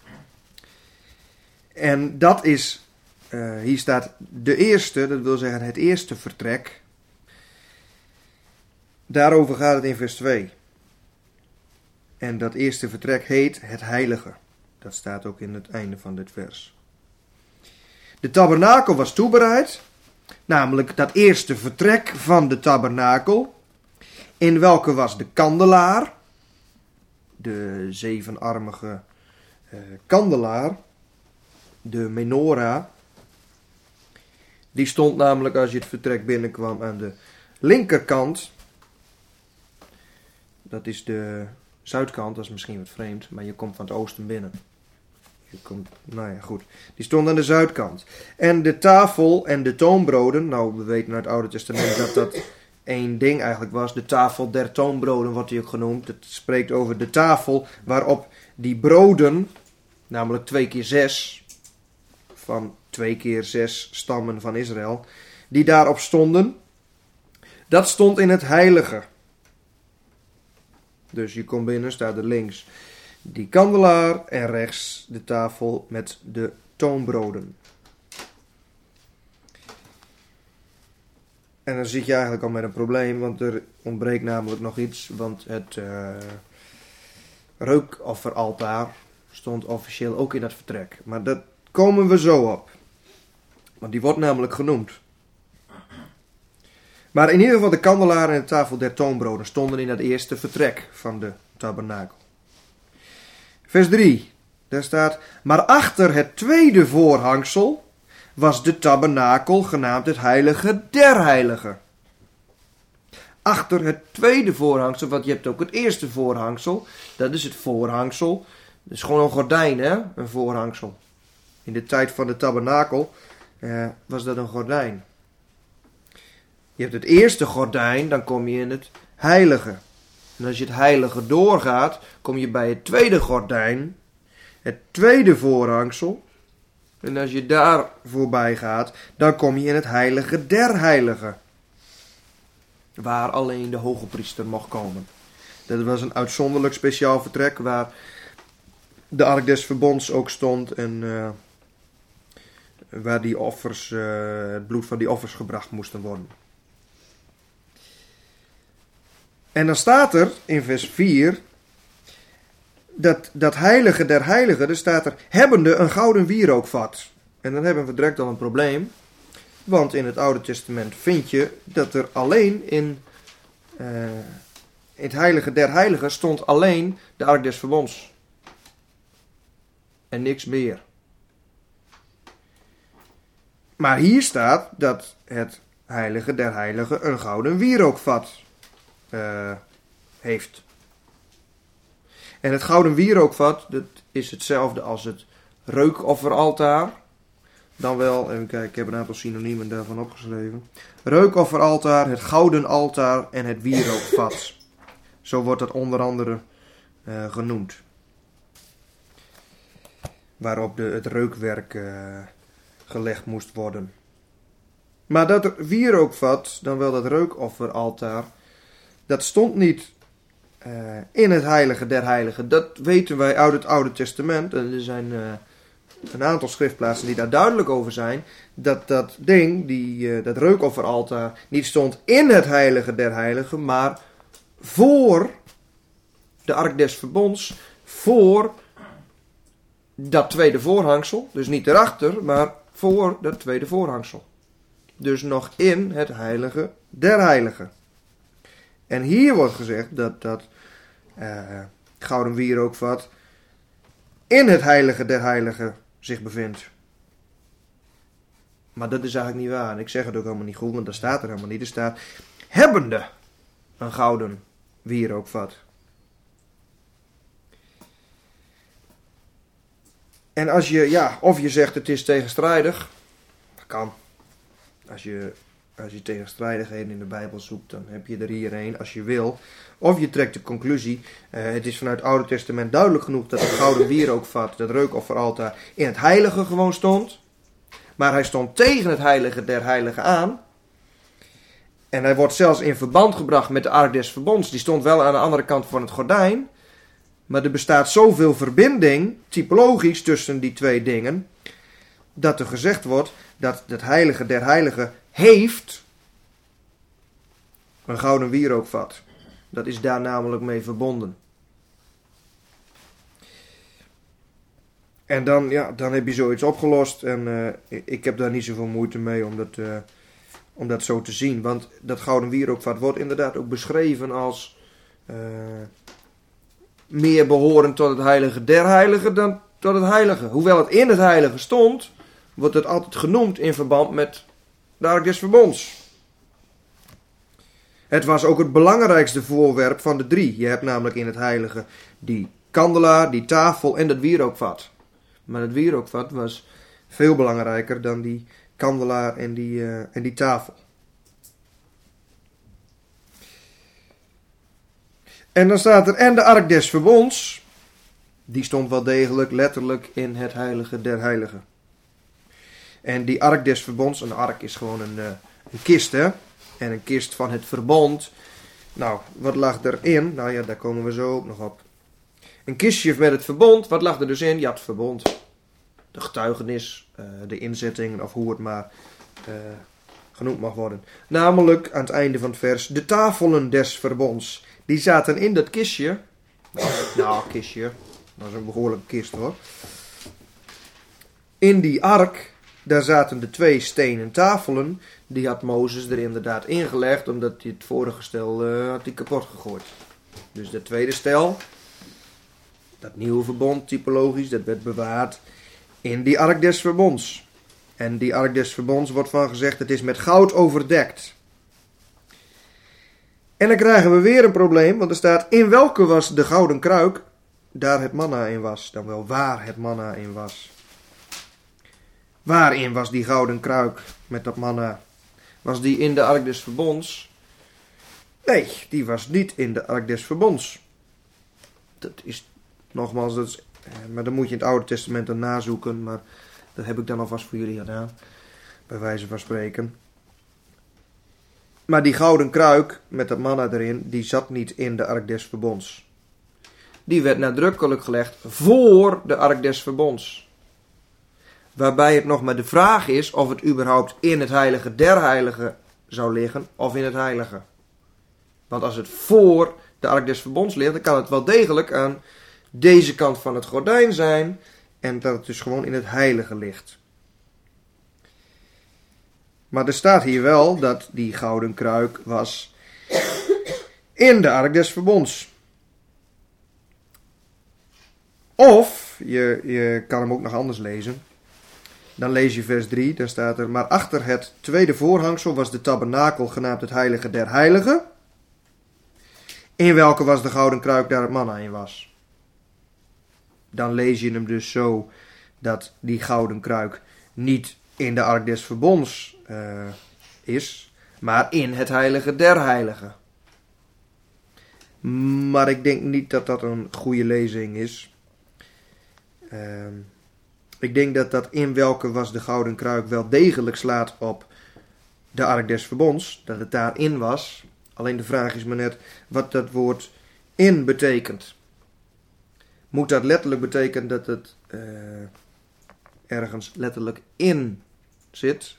En dat is, hier staat de eerste, dat wil zeggen het eerste vertrek. Daarover gaat het in vers 2. En dat eerste vertrek heet het heilige. Dat staat ook in het einde van dit vers. De tabernakel was toebereid, namelijk dat eerste vertrek van de tabernakel, in welke was de kandelaar, de 7-armige kandelaar, de menorah. Die stond namelijk als je het vertrek binnenkwam aan de linkerkant. Dat is de zuidkant, dat is misschien wat vreemd, maar je komt van het oosten binnen. Die stond aan de zuidkant. En de tafel en de toonbroden, nou we weten uit het Oude Testament dat dat één ding eigenlijk was. De tafel der toonbroden wordt die ook genoemd. Het spreekt over de tafel waarop die broden, namelijk 2 keer 6, van 2 keer 6 stammen van Israël, die daarop stonden. Dat stond in het heilige. Dus je komt binnen, staat er links die kandelaar en rechts de tafel met de toonbroden. En dan zit je eigenlijk al met een probleem, want er ontbreekt namelijk nog iets. Want het reukofferaltaar stond officieel ook in dat vertrek. Maar daar komen we zo op. Want die wordt namelijk genoemd. Maar in ieder geval de kandelaar en de tafel der toonbroden stonden in dat eerste vertrek van de tabernakel. Vers 3, daar staat: maar achter het tweede voorhangsel was de tabernakel genaamd het heilige der heiligen. Achter het tweede voorhangsel, want je hebt ook het eerste voorhangsel, dat is het voorhangsel. Dat is gewoon een gordijn, hè? Een voorhangsel. In de tijd van de tabernakel was dat een gordijn. Je hebt het eerste gordijn, dan kom je in het heilige. En als je het heilige doorgaat, kom je bij het tweede gordijn, het tweede voorhangsel. En als je daar voorbij gaat, dan kom je in het heilige der heiligen. Waar alleen de hoge priester mocht komen. Dat was een uitzonderlijk speciaal vertrek waar de ark des verbonds ook stond. En waar die offers, het bloed van die offers gebracht moesten worden. En dan staat er in vers 4, dat heilige der heiligen, er staat er, hebbende een gouden wierookvat. En dan hebben we direct al een probleem. Want in het Oude Testament vind je dat er alleen in het heilige der heiligen stond alleen de ark des verbonds. En niks meer. Maar hier staat dat het heilige der heiligen een gouden wierookvat heeft. En het gouden wierookvat, dat is hetzelfde als het reukofferaltaar. Dan wel, even kijken, ik heb een aantal synoniemen daarvan opgeschreven. Reukofferaltaar, het gouden altaar en het wierookvat. Zo wordt dat onder andere genoemd. Waarop het reukwerk gelegd moest worden. Maar dat wierookvat, dan wel dat reukofferaltaar, dat stond niet in het heilige der heiligen. Dat weten wij uit het Oude Testament. En er zijn een aantal schriftplaatsen die daar duidelijk over zijn. Dat ding, dat reukofferaltaar, niet stond in het heilige der heiligen, maar voor de ark des verbonds, voor dat tweede voorhangsel. Dus niet erachter, maar voor dat tweede voorhangsel. Dus nog in het heilige der heiligen. En hier wordt gezegd dat gouden wierookvat in het heilige der heiligen zich bevindt. Maar dat is eigenlijk niet waar. En ik zeg het ook helemaal niet goed, want dat staat er helemaal niet. Er staat hebbende een gouden wierookvat. En als je, of je zegt het is tegenstrijdig, dat kan. Als je tegenstrijdigheden in de Bijbel zoekt, dan heb je er hier een als je wil. Of je trekt de conclusie, het is vanuit het Oude Testament duidelijk genoeg dat het gouden wierookvat, dat reukofferaltaar, in het heilige gewoon stond. Maar hij stond tegen het heilige der heiligen aan. En hij wordt zelfs in verband gebracht met de Ark des Verbonds. Die stond wel aan de andere kant van het gordijn. Maar er bestaat zoveel verbinding, typologisch, tussen die twee dingen, dat er gezegd wordt dat het heilige der heiligen heeft een gouden wierookvat. Dat is daar namelijk mee verbonden. En dan heb je zoiets opgelost. En ik heb daar niet zoveel moeite mee om dat zo te zien. Want dat gouden wierookvat wordt inderdaad ook beschreven als meer behorend tot het heilige der heiligen dan tot het heilige. Hoewel het in het heilige stond, wordt het altijd genoemd in verband met de Ark des Verbonds. Het was ook het belangrijkste voorwerp van de 3. Je hebt namelijk in het heilige die kandelaar, die tafel en dat wierookvat. Maar het wierookvat was veel belangrijker dan die kandelaar en die tafel. En dan staat er, en de Ark des Verbonds, die stond wel degelijk letterlijk in het heilige der heiligen. En die Ark des Verbonds, een ark is gewoon een kist, hè? En een kist van het verbond. Nou, wat lag erin? Nou ja, daar komen we zo ook nog op. Een kistje met het verbond, wat lag er dus in? Ja, het verbond. De getuigenis, de inzetting, of hoe het maar genoemd mag worden. Namelijk, aan het einde van het vers, de tafelen des verbonds. Die zaten in dat kistje. Nou, kistje. Dat is een behoorlijke kist, hoor. In die ark, daar zaten de 2 stenen tafelen. Die had Mozes er inderdaad ingelegd, omdat hij het vorige stel had hij kapot gegooid. Dus dat tweede stel, dat nieuwe verbond, typologisch, dat werd bewaard in die Ark des Verbonds. En die Ark des Verbonds wordt van gezegd, het is met goud overdekt. En dan krijgen we weer een probleem, want er staat, in welke was de gouden kruik, daar het manna in was. Dan wel waar het manna in was. Waarin was die gouden kruik met dat manna? Was die in de Ark des Verbonds? Nee, die was niet in de Ark des Verbonds. Dat is, nogmaals, maar dan moet je in het Oude Testament dan nazoeken, maar dat heb ik dan alvast voor jullie gedaan, bij wijze van spreken. Maar die gouden kruik met dat manna erin, die zat niet in de Ark des Verbonds. Die werd nadrukkelijk gelegd voor de Ark des Verbonds. Waarbij het nog maar de vraag is of het überhaupt in het heilige der heiligen zou liggen of in het heilige. Want als het voor de Ark des Verbonds ligt, dan kan het wel degelijk aan deze kant van het gordijn zijn en dat het dus gewoon in het heilige ligt. Maar er staat hier wel dat die gouden kruik was in de Ark des Verbonds. Of, je kan hem ook nog anders lezen. Dan lees je vers 3, daar staat er, maar achter het tweede voorhangsel was de tabernakel genaamd het heilige der heiligen. In welke was de gouden kruik daar het manna in was. Dan lees je hem dus zo dat die gouden kruik niet in de Ark des Verbonds is, maar in het heilige der heiligen. Maar ik denk niet dat dat een goede lezing is. Ik denk dat in welke was de gouden kruik wel degelijk slaat op de Ark des Verbonds, dat het daarin was. Alleen de vraag is maar net wat dat woord in betekent. Moet dat letterlijk betekenen dat het ergens letterlijk in zit?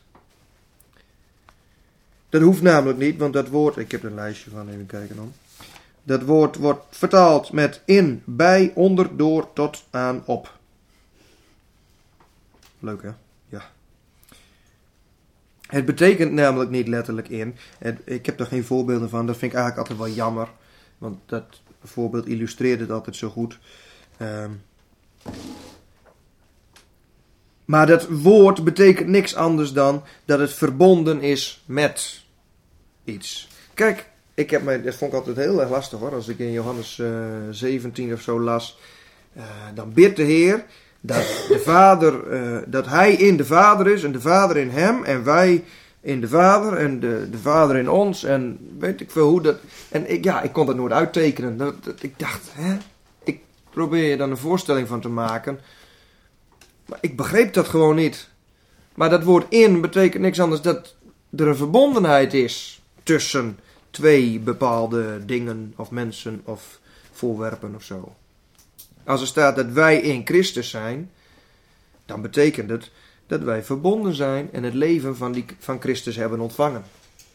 Dat hoeft namelijk niet, want dat woord, ik heb er een lijstje van, even kijken dan. Dat woord wordt vertaald met in, bij, onder, door, tot, aan, op. Leuk, hè? Ja. Het betekent namelijk niet letterlijk in. Ik heb er geen voorbeelden van. Dat vind ik eigenlijk altijd wel jammer. Want dat voorbeeld illustreert het altijd zo goed. Maar dat woord betekent niks anders dan dat het verbonden is met iets. Kijk, dat vond ik altijd heel erg lastig hoor. Als ik in Johannes 17 of zo las. Dan bidt de Heer dat de Vader, dat Hij in de Vader is en de Vader in Hem en wij in de Vader en de Vader in ons en weet ik veel hoe dat. En ik kon dat nooit uittekenen. Ik dacht, ik probeer je dan een voorstelling van te maken. Maar ik begreep dat gewoon niet. Maar dat woord in betekent niks anders dat er een verbondenheid is tussen twee bepaalde dingen of mensen of voorwerpen of zo. Als er staat dat wij in Christus zijn, dan betekent het dat wij verbonden zijn en het leven van Christus hebben ontvangen.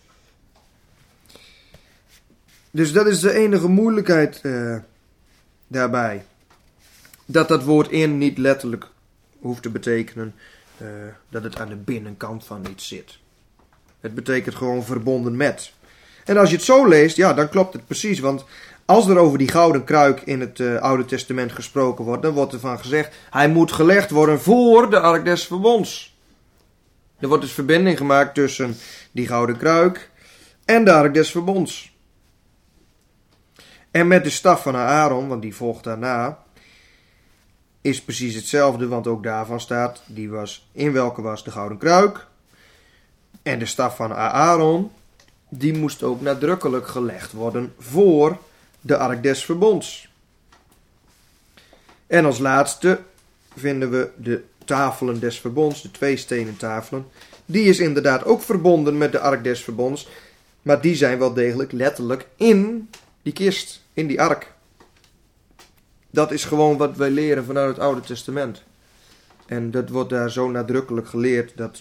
Dus dat is de enige moeilijkheid daarbij. Dat woord in niet letterlijk hoeft te betekenen dat het aan de binnenkant van iets zit. Het betekent gewoon verbonden met. En als je het zo leest, ja, dan klopt het precies. Want als er over die gouden kruik in het Oude Testament gesproken wordt, dan wordt er van gezegd, hij moet gelegd worden voor de ark des verbonds. Er wordt dus verbinding gemaakt tussen die gouden kruik en de ark des verbonds. En met de staf van Aaron, want die volgt daarna, is precies hetzelfde, want ook daarvan staat, in welke was de gouden kruik. En de staf van Aaron, die moest ook nadrukkelijk gelegd worden voor de ark des verbonds. En als laatste vinden we de tafelen des verbonds, de 2 stenen tafelen. Die is inderdaad ook verbonden met de ark des verbonds, maar die zijn wel degelijk letterlijk in die kist, in die ark. Dat is gewoon wat wij leren vanuit het Oude Testament. En dat wordt daar zo nadrukkelijk geleerd dat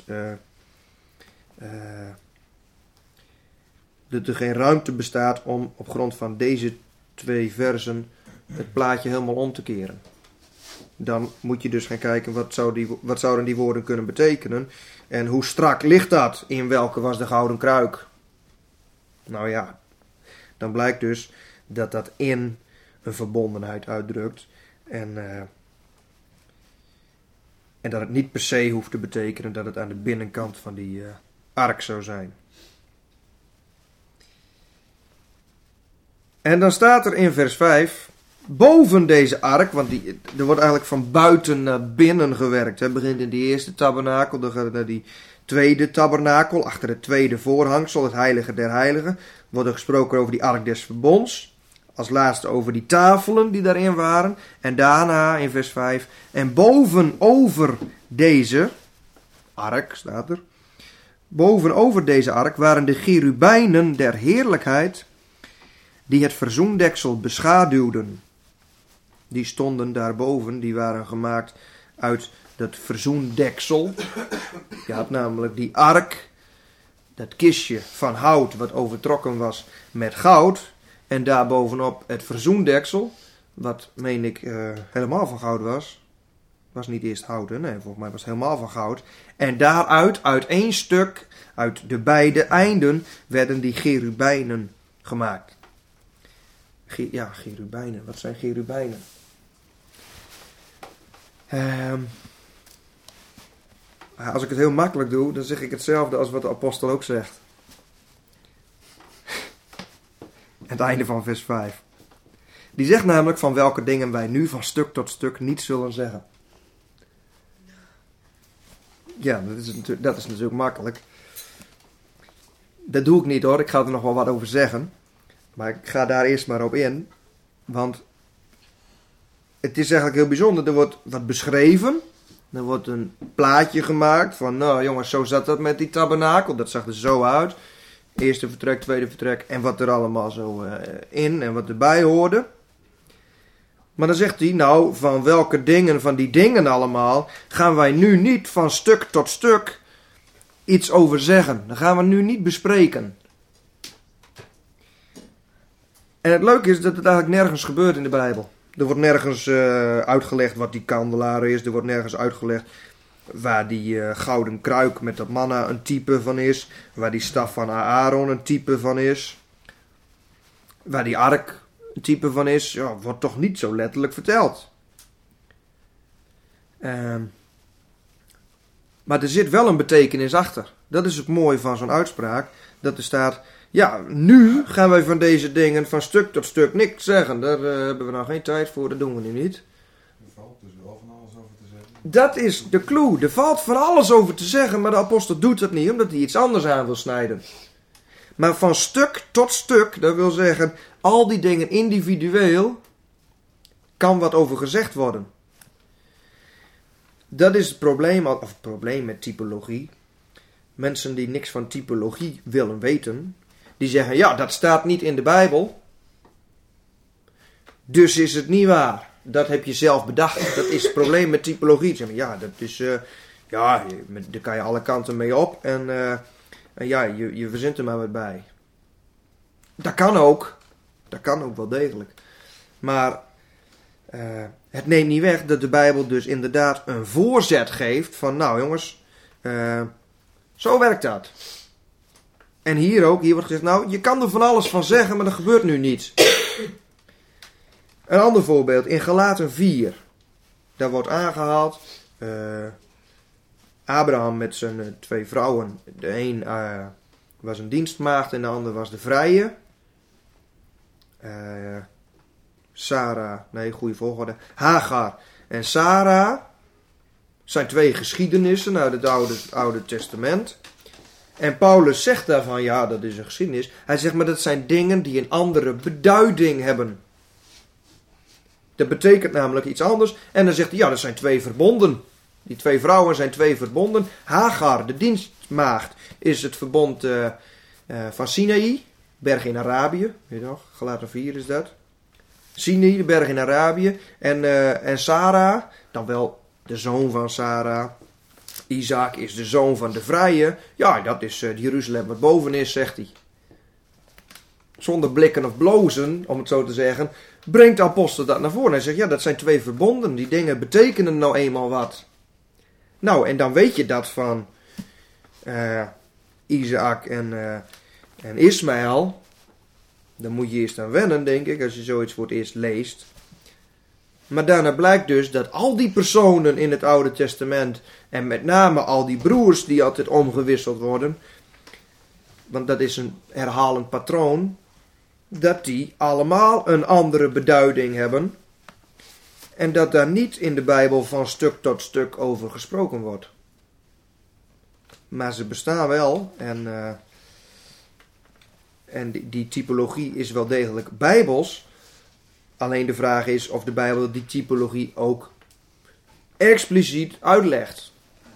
er geen ruimte bestaat om op grond van deze 2 versen het plaatje helemaal om te keren. Dan moet je dus gaan kijken wat zouden die woorden kunnen betekenen. En hoe strak ligt dat? In welke was de gouden kruik? Nou ja, dan blijkt dus dat dat in een verbondenheid uitdrukt. En dat het niet per se hoeft te betekenen dat het aan de binnenkant van die ark zou zijn. En dan staat er in vers 5, boven deze ark, want er wordt eigenlijk van buiten naar binnen gewerkt. Het begint in die eerste tabernakel, dan gaat het naar die tweede tabernakel, achter het tweede voorhangsel, het heilige der heiligen. Wordt er gesproken over die ark des verbonds. Als laatste over die tafelen die daarin waren. En daarna in vers 5, en bovenover deze ark, staat er. Bovenover deze ark waren de cherubijnen der heerlijkheid, die het verzoendeksel beschaduwden. Die stonden daarboven, die waren gemaakt uit dat verzoendeksel. Je had namelijk die ark, dat kistje van hout wat overtrokken was met goud. En daarbovenop het verzoendeksel, wat meen ik helemaal van goud was. Was niet eerst houten, nee, volgens mij was het helemaal van goud. En daaruit, uit één stuk, uit de beide einden, werden die cherubijnen gemaakt. Cherubijnen. Wat zijn cherubijnen? Als ik het heel makkelijk doe, dan zeg ik hetzelfde als wat de apostel ook zegt. Het einde van vers 5. Die zegt namelijk van welke dingen wij nu van stuk tot stuk niet zullen zeggen. Ja, dat is natuurlijk makkelijk. Dat doe ik niet hoor, ik ga er nog wel wat over zeggen. Maar ik ga daar eerst maar op in. Want het is eigenlijk heel bijzonder. Er wordt wat beschreven. Er wordt een plaatje gemaakt van, nou jongens, zo zat dat met die tabernakel. Dat zag er zo uit. Eerste vertrek, tweede vertrek en wat er allemaal zo in en wat erbij hoorde. Maar dan zegt hij, nou, van welke dingen, van die dingen allemaal, gaan wij nu niet van stuk tot stuk iets over zeggen. Dat gaan we nu niet bespreken. En het leuke is dat het eigenlijk nergens gebeurt in de Bijbel. Er wordt nergens uitgelegd wat die kandelaar is. Er wordt nergens uitgelegd waar die gouden kruik met dat manna een type van is. Waar die staf van Aaron een type van is. Waar die ark een type van is. Ja, wordt toch niet zo letterlijk verteld. Maar er zit wel een betekenis achter. Dat is het mooie van zo'n uitspraak. Dat er staat, ja, nu gaan wij van deze dingen van stuk tot stuk niks zeggen. Daar hebben we nou geen tijd voor, dat doen we nu niet. Er valt dus wel van alles over te zeggen. Dat is de clue. Er valt van alles over te zeggen, maar de apostel doet dat niet, omdat hij iets anders aan wil snijden. Maar van stuk tot stuk, dat wil zeggen, al die dingen individueel, kan wat over gezegd worden. Dat is het probleem met typologie. Mensen die niks van typologie willen weten, die zeggen, ja, dat staat niet in de Bijbel. Dus is het niet waar. Dat heb je zelf bedacht. Dat is het probleem met typologie. Zeg maar, ja, dat is, daar kan je alle kanten mee op. En ja, je verzint er maar wat bij. Dat kan ook. Dat kan ook wel degelijk. Maar het neemt niet weg dat de Bijbel dus inderdaad een voorzet geeft van, nou jongens, zo werkt dat. En hier wordt gezegd, nou, je kan er van alles van zeggen, maar dat gebeurt nu niet. Een ander voorbeeld, in Galaten 4. Daar wordt aangehaald, Abraham met zijn 2 vrouwen. De een was een dienstmaagd en de ander was de vrije. Goede volgorde. Hagar en Sarah zijn 2 geschiedenissen uit het Oude Testament. En Paulus zegt daarvan, ja, dat is een geschiedenis. Hij zegt, maar dat zijn dingen die een andere beduiding hebben. Dat betekent namelijk iets anders. En dan zegt hij, ja, dat zijn 2 verbonden. Die 2 vrouwen zijn 2 verbonden. Hagar, de dienstmaagd, is het verbond van Sinaï, berg in Arabië. Weet je nog, Galaten 4 is dat. Sinaï, de berg in Arabië. En Sarah, dan wel de zoon van Sarah. Isaac is de zoon van de vrije. Ja, dat is Jeruzalem wat boven is, zegt hij. Zonder blikken of blozen, om het zo te zeggen, brengt de apostel dat naar voren. Hij zegt, ja, dat zijn 2 verbonden. Die dingen betekenen nou eenmaal wat. Nou, en dan weet je dat van Isaac en Ismaël. Dan moet je eerst aan wennen, denk ik, als je zoiets voor het eerst leest. Maar daarna blijkt dus dat al die personen in het Oude Testament, en met name al die broers die altijd omgewisseld worden, want dat is een herhalend patroon, dat die allemaal een andere beduiding hebben. En dat daar niet in de Bijbel van stuk tot stuk over gesproken wordt. Maar ze bestaan wel. En die typologie is wel degelijk bijbels. Alleen de vraag is of de Bijbel die typologie ook expliciet uitlegt.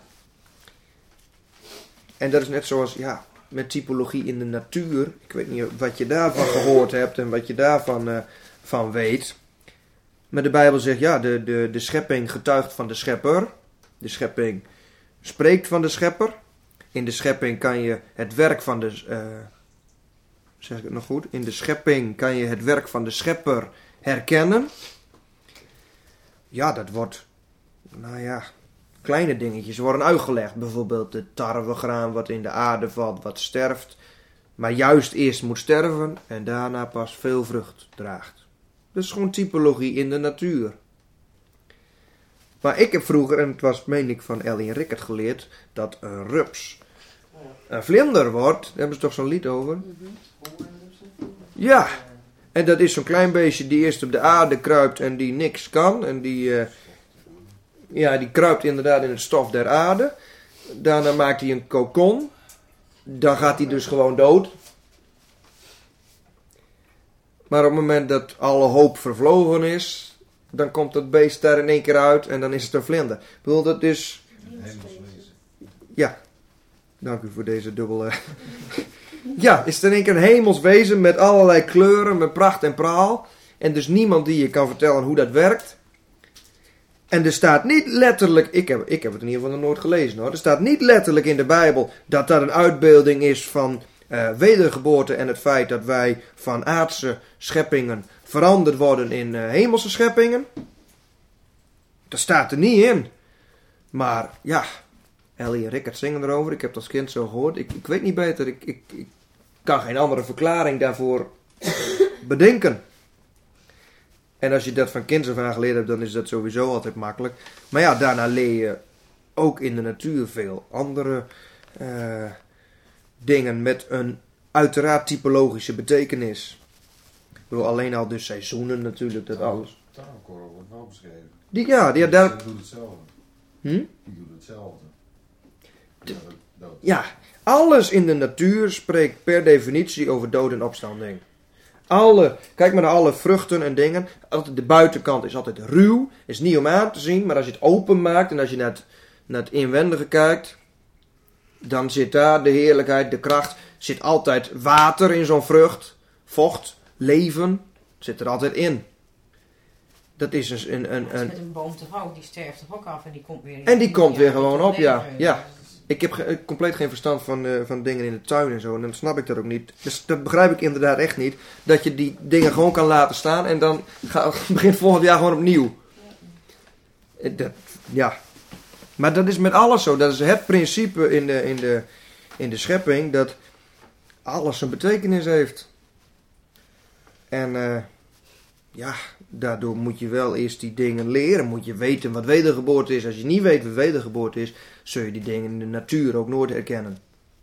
En dat is net zoals, ja, met typologie in de natuur. Ik weet niet wat je daarvan gehoord hebt en wat je daarvan van weet. Maar de Bijbel zegt, ja, de schepping getuigt van de schepper. De schepping spreekt van de schepper. In de schepping kan je het werk van de... zeg ik het nog goed? In de schepping kan je het werk van de schepper herkennen. Ja, dat wordt... Nou ja, kleine dingetjes worden uitgelegd. Bijvoorbeeld het tarwegraan wat in de aarde valt, wat sterft. Maar juist eerst moet sterven en daarna pas veel vrucht draagt. Dat is gewoon typologie in de natuur. Maar ik heb vroeger, en het was, meen ik, van Ellie en Rickert geleerd, dat een rups een vlinder wordt. Daar hebben ze toch zo'n lied over? Ja, en dat is zo'n klein beestje die eerst op de aarde kruipt en die niks kan. En die kruipt inderdaad in het stof der aarde. Daarna maakt hij een kokon. Dan gaat hij dus gewoon dood. Maar op het moment dat alle hoop vervlogen is, dan komt dat beest daar in één keer uit en dan is het een vlinder. Ik bedoel, dat is... Ja, dank u voor deze dubbele... Ja, is het in één keer een hemels wezen met allerlei kleuren, met pracht en praal. En dus niemand die je kan vertellen hoe dat werkt. En er staat niet letterlijk, ik heb het in ieder geval nog nooit gelezen hoor. Er staat niet letterlijk in de Bijbel dat dat een uitbeelding is van wedergeboorte en het feit dat wij van aardse scheppingen veranderd worden in hemelse scheppingen. Dat staat er niet in. Maar ja, Ellie en Rickert zingen erover. Ik heb dat als kind zo gehoord. Ik weet niet beter. Ik kan geen andere verklaring daarvoor bedenken. En als je dat van kinds af aan geleerd hebt, dan is dat sowieso altijd makkelijk. Maar ja, daarna leer je ook in de natuur veel andere dingen met een uiteraard typologische betekenis. Ik bedoel, alleen al dus seizoenen natuurlijk, dat alles. Tarwekorrel wordt wel beschreven. Die doet hetzelfde. Die doet hetzelfde. Ja, alles in de natuur spreekt per definitie over dood en opstanding. Kijk maar naar alle vruchten en dingen. De buitenkant is altijd ruw, is niet om aan te zien. Maar als je het open maakt en als je naar het inwendige kijkt, dan zit daar de heerlijkheid, de kracht. zit altijd water in zo'n vrucht, vocht, leven, zit er altijd in. Dat is dus Met een boom toch ook, die sterft toch ook af en die komt weer... En die komt weer gewoon op, ja. leven. Ja. Ik heb compleet geen verstand van dingen in de tuin en zo. En dan snap ik dat ook niet. Dus dat begrijp ik inderdaad echt niet. Dat je die dingen gewoon kan laten staan en dan begint volgend jaar gewoon opnieuw. Ja. Maar dat is met alles zo. Dat is het principe in de schepping. Dat alles een betekenis heeft. En daardoor moet je wel eerst die dingen leren. Moet je weten wat wedergeboorte is. Als je niet weet wat wedergeboorte is, zul je die dingen in de natuur ook nooit herkennen.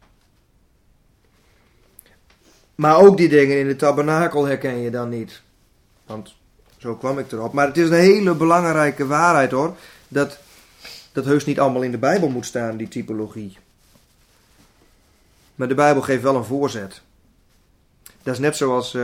Maar ook die dingen in de tabernakel herken je dan niet. Want zo kwam ik erop. Maar het is een hele belangrijke waarheid hoor. Dat heus niet allemaal in de Bijbel moet staan, die typologie. Maar de Bijbel geeft wel een voorzet. Dat is net zoals...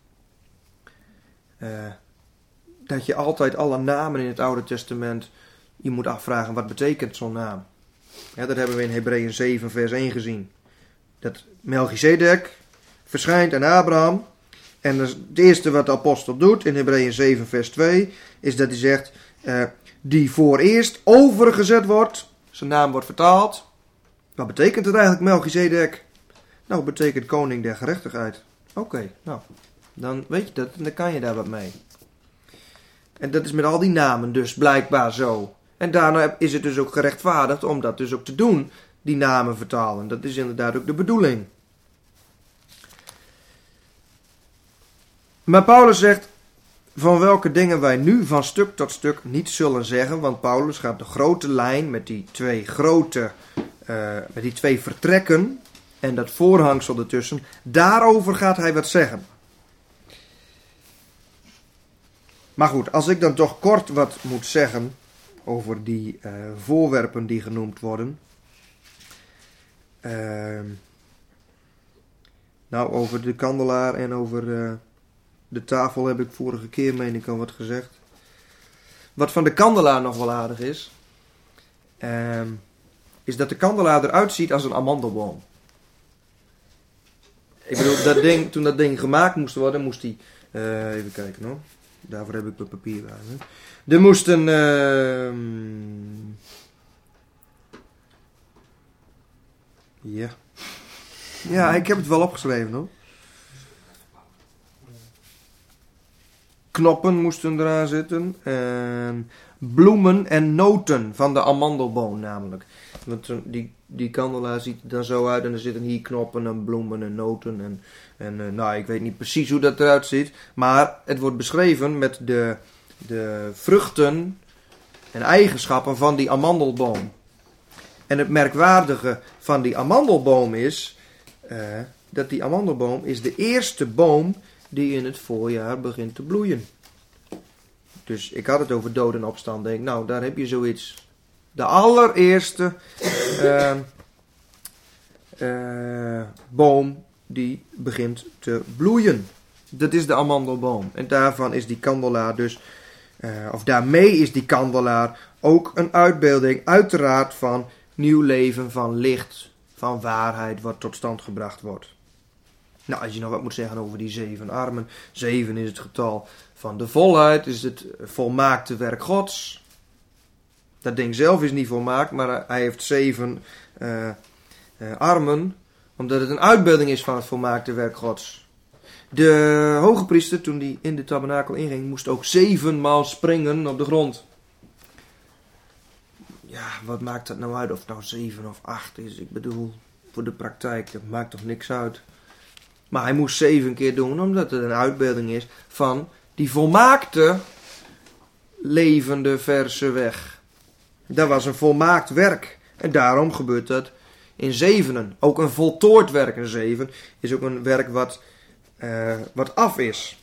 dat je altijd alle namen in het Oude Testament, je moet afvragen wat betekent zo'n naam. Ja, dat hebben we in Hebreeën 7 vers 1 gezien. Dat Melchizedek verschijnt aan Abraham. En het eerste wat de apostel doet in Hebreeën 7 vers 2 is dat hij zegt, die voor eerst overgezet wordt, zijn naam wordt vertaald. Wat betekent het eigenlijk Melchizedek? Nou, het betekent koning der gerechtigheid. Oké, nou, dan weet je dat en dan kan je daar wat mee. En dat is met al die namen dus blijkbaar zo. En daarna is het dus ook gerechtvaardigd om dat dus ook te doen, die namen vertalen. Dat is inderdaad ook de bedoeling. Maar Paulus zegt, van welke dingen wij nu van stuk tot stuk niet zullen zeggen, want Paulus gaat de grote lijn met die twee vertrekken en dat voorhangsel ertussen, daarover gaat hij wat zeggen. Maar goed, als ik dan toch kort wat moet zeggen over die voorwerpen die genoemd worden. Over de kandelaar en over de tafel heb ik vorige keer, meen ik, al wat gezegd. Wat van de kandelaar nog wel aardig is dat de kandelaar eruit ziet als een amandelboom. Ik bedoel, toen dat ding gemaakt moest worden, moest die... even kijken hoor. Daarvoor heb ik mijn papier bij me. Er moest een... Ja, ik heb het wel opgeschreven hoor. Knoppen moesten eraan zitten. En bloemen en noten van de amandelboom namelijk. Want die kandelaar ziet er dan zo uit. En er zitten hier knoppen en bloemen en noten. En ik weet niet precies hoe dat eruit ziet. Maar het wordt beschreven met de vruchten en eigenschappen van die amandelboom. En het merkwaardige van die amandelboom is... dat die amandelboom is de eerste boom die in het voorjaar begint te bloeien. Dus ik had het over dood en opstanding. Nou, daar heb je zoiets. De allereerste boom die begint te bloeien. Dat is de amandelboom. En daarvan is die kandelaar dus... daarmee is die kandelaar ook een uitbeelding uiteraard van nieuw leven, van licht, van waarheid wat tot stand gebracht wordt. Nou, als je nog wat moet zeggen over die 7 armen. 7 is het getal van de volheid, is het volmaakte werk Gods. Dat ding zelf is niet volmaakt, maar hij heeft 7 armen, omdat het een uitbeelding is van het volmaakte werk Gods. De hoge priester, toen hij in de tabernakel inging, moest ook 7 maal springen op de grond. Ja, wat maakt dat nou uit of het nou 7 of 8 is? Ik bedoel, voor de praktijk, dat maakt toch niks uit. Maar hij moest 7 keer doen, omdat het een uitbeelding is van die volmaakte levende verse weg. Dat was een volmaakt werk. En daarom gebeurt dat in 7. Ook een voltooid werk, een 7, is ook een werk wat af is.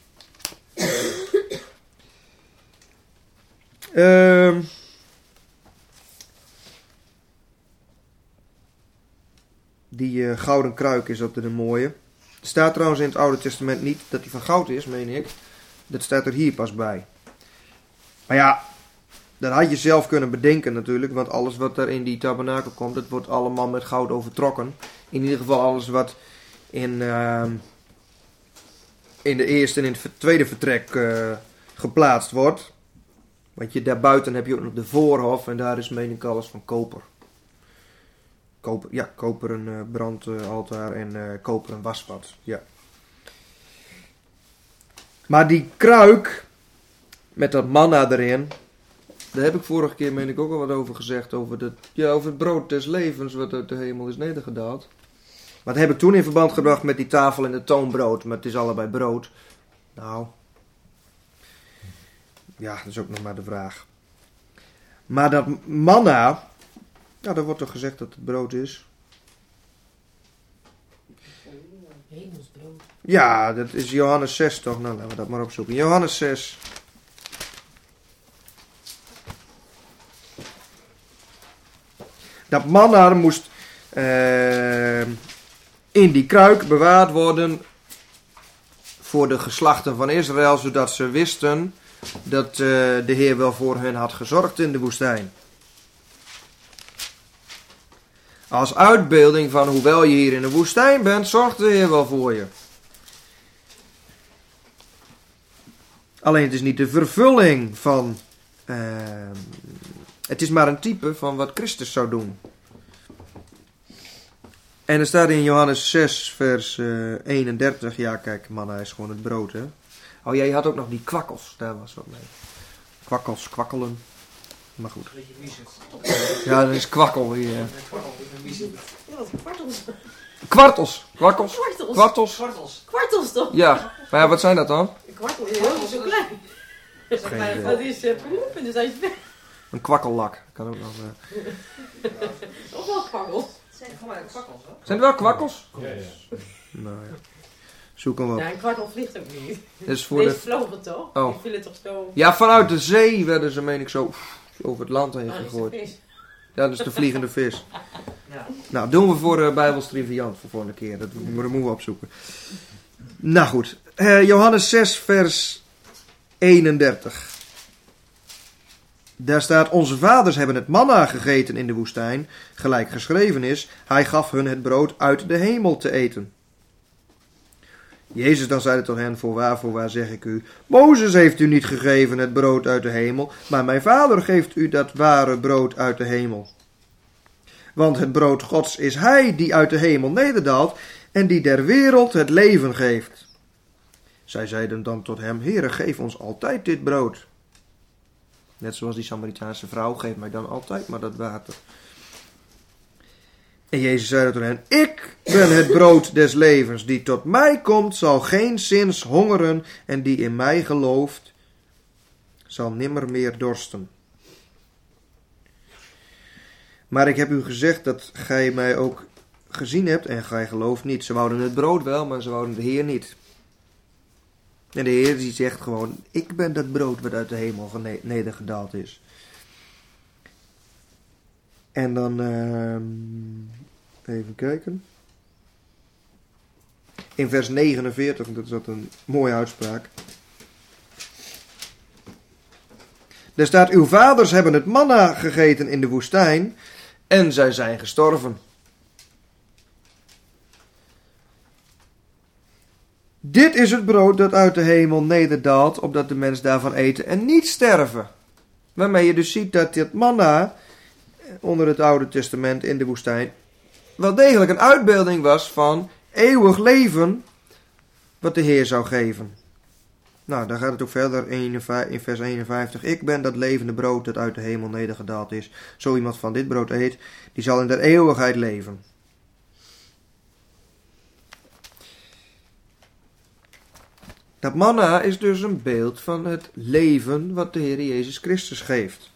Die gouden kruik is ook een mooie. Er staat trouwens in het Oude Testament niet dat die van goud is, meen ik. Dat staat er hier pas bij. Maar ja, dat had je zelf kunnen bedenken natuurlijk. Want alles wat er in die tabernakel komt, dat wordt allemaal met goud overtrokken. In ieder geval alles wat in de eerste en in het tweede vertrek geplaatst wordt. Want daarbuiten heb je ook nog de voorhof en daar is meen ik alles van koper. Koperen brandaltaar en koperen wasvat. Ja. Maar die kruik met dat manna erin, daar heb ik vorige keer meen ik ook al wat over gezegd. Over het brood des levens wat uit de hemel is nedergedaald. Maar dat heb ik toen in verband gebracht met die tafel en het toonbrood. Maar het is allebei brood. Nou, ja, dat is ook nog maar de vraag. Maar dat manna, daar wordt toch gezegd dat het brood is? Hemelsbrood. Ja, dat is Johannes 6 toch? Nou, laten we dat maar opzoeken. Johannes 6. Dat manna moest in die kruik bewaard worden voor de geslachten van Israël, zodat ze wisten dat de Heer wel voor hen had gezorgd in de woestijn. Als uitbeelding van hoewel je hier in de woestijn bent, zorgt de Heer wel voor je. Alleen het is niet de vervulling van... het is maar een type van wat Christus zou doen. En er staat in Johannes 6 vers 31... Ja, kijk, manna is gewoon het brood, hè. Oh, jij had ook nog die kwakkels. Daar was wat mee. Kwakkels, kwakkelen. Maar goed. Ja, dat is kwakkel hier. Ja, wat kwartels. Kwartels. Kwakkels. Kwartels. Kwartels toch? Ja. Maar ja, wat zijn dat dan? Een kwartel is heel zo klein. Geen idee. Dat is poep en dan zijn ze weg. Een kwakkellak. Kan ook nog... Of wel kwakkels. Zijn voor mij kwakkels, hè? Zijn er wel kwakkels? Ja. Nou ja. Zoek hem op. Ja, een kwartel vliegt ook niet. Dat is voor Deze de... vlogen toch? Oh. Die vielen toch zo... Ja, vanuit de zee werden ze, meen ik, zo over het land heen Ah, is gegooid. dat vis? Ja, dat is de vliegende vis. Ja. Nou, doen we voor Bijbels Triviant voor volgende keer. Dat moeten we opzoeken. Nou goed. Johannes 6 vers 31. Daar staat: onze vaders hebben het manna gegeten in de woestijn, gelijk geschreven is, hij gaf hun het brood uit de hemel te eten. Jezus dan zeide tot hen: voorwaar zeg ik u, Mozes heeft u niet gegeven het brood uit de hemel, maar mijn vader geeft u dat ware brood uit de hemel. Want het brood Gods is hij die uit de hemel nederdaalt en die der wereld het leven geeft. Zij zeiden dan tot hem: Heere, geef ons altijd dit brood. Net zoals die Samaritaanse vrouw, geef mij dan altijd maar dat water. En Jezus zei tot hen: ik ben het brood des levens. Die tot mij komt, zal geen zins hongeren. En die in mij gelooft, zal nimmer meer dorsten. Maar ik heb u gezegd dat gij mij ook gezien hebt en gij gelooft niet. Ze wouden het brood wel, maar ze wouden de Heer niet. En de Heer die zegt gewoon: ik ben dat brood wat uit de hemel nedergedaald is. En dan even kijken. In vers 49, dat is dat een mooie uitspraak. Daar staat: uw vaders hebben het manna gegeten in de woestijn en zij zijn gestorven. Dit is het brood dat uit de hemel nederdaalt, opdat de mens daarvan eten en niet sterven. Waarmee je dus ziet dat dit manna onder het Oude Testament in de woestijn wel degelijk een uitbeelding was van eeuwig leven wat de Heer zou geven. Nou, daar gaat het ook verder in vers 51. Ik ben dat levende brood dat uit de hemel nedergedaald is. Zo iemand van dit brood eet, die zal in der eeuwigheid leven. Dat manna is dus een beeld van het leven wat de Heer Jezus Christus geeft.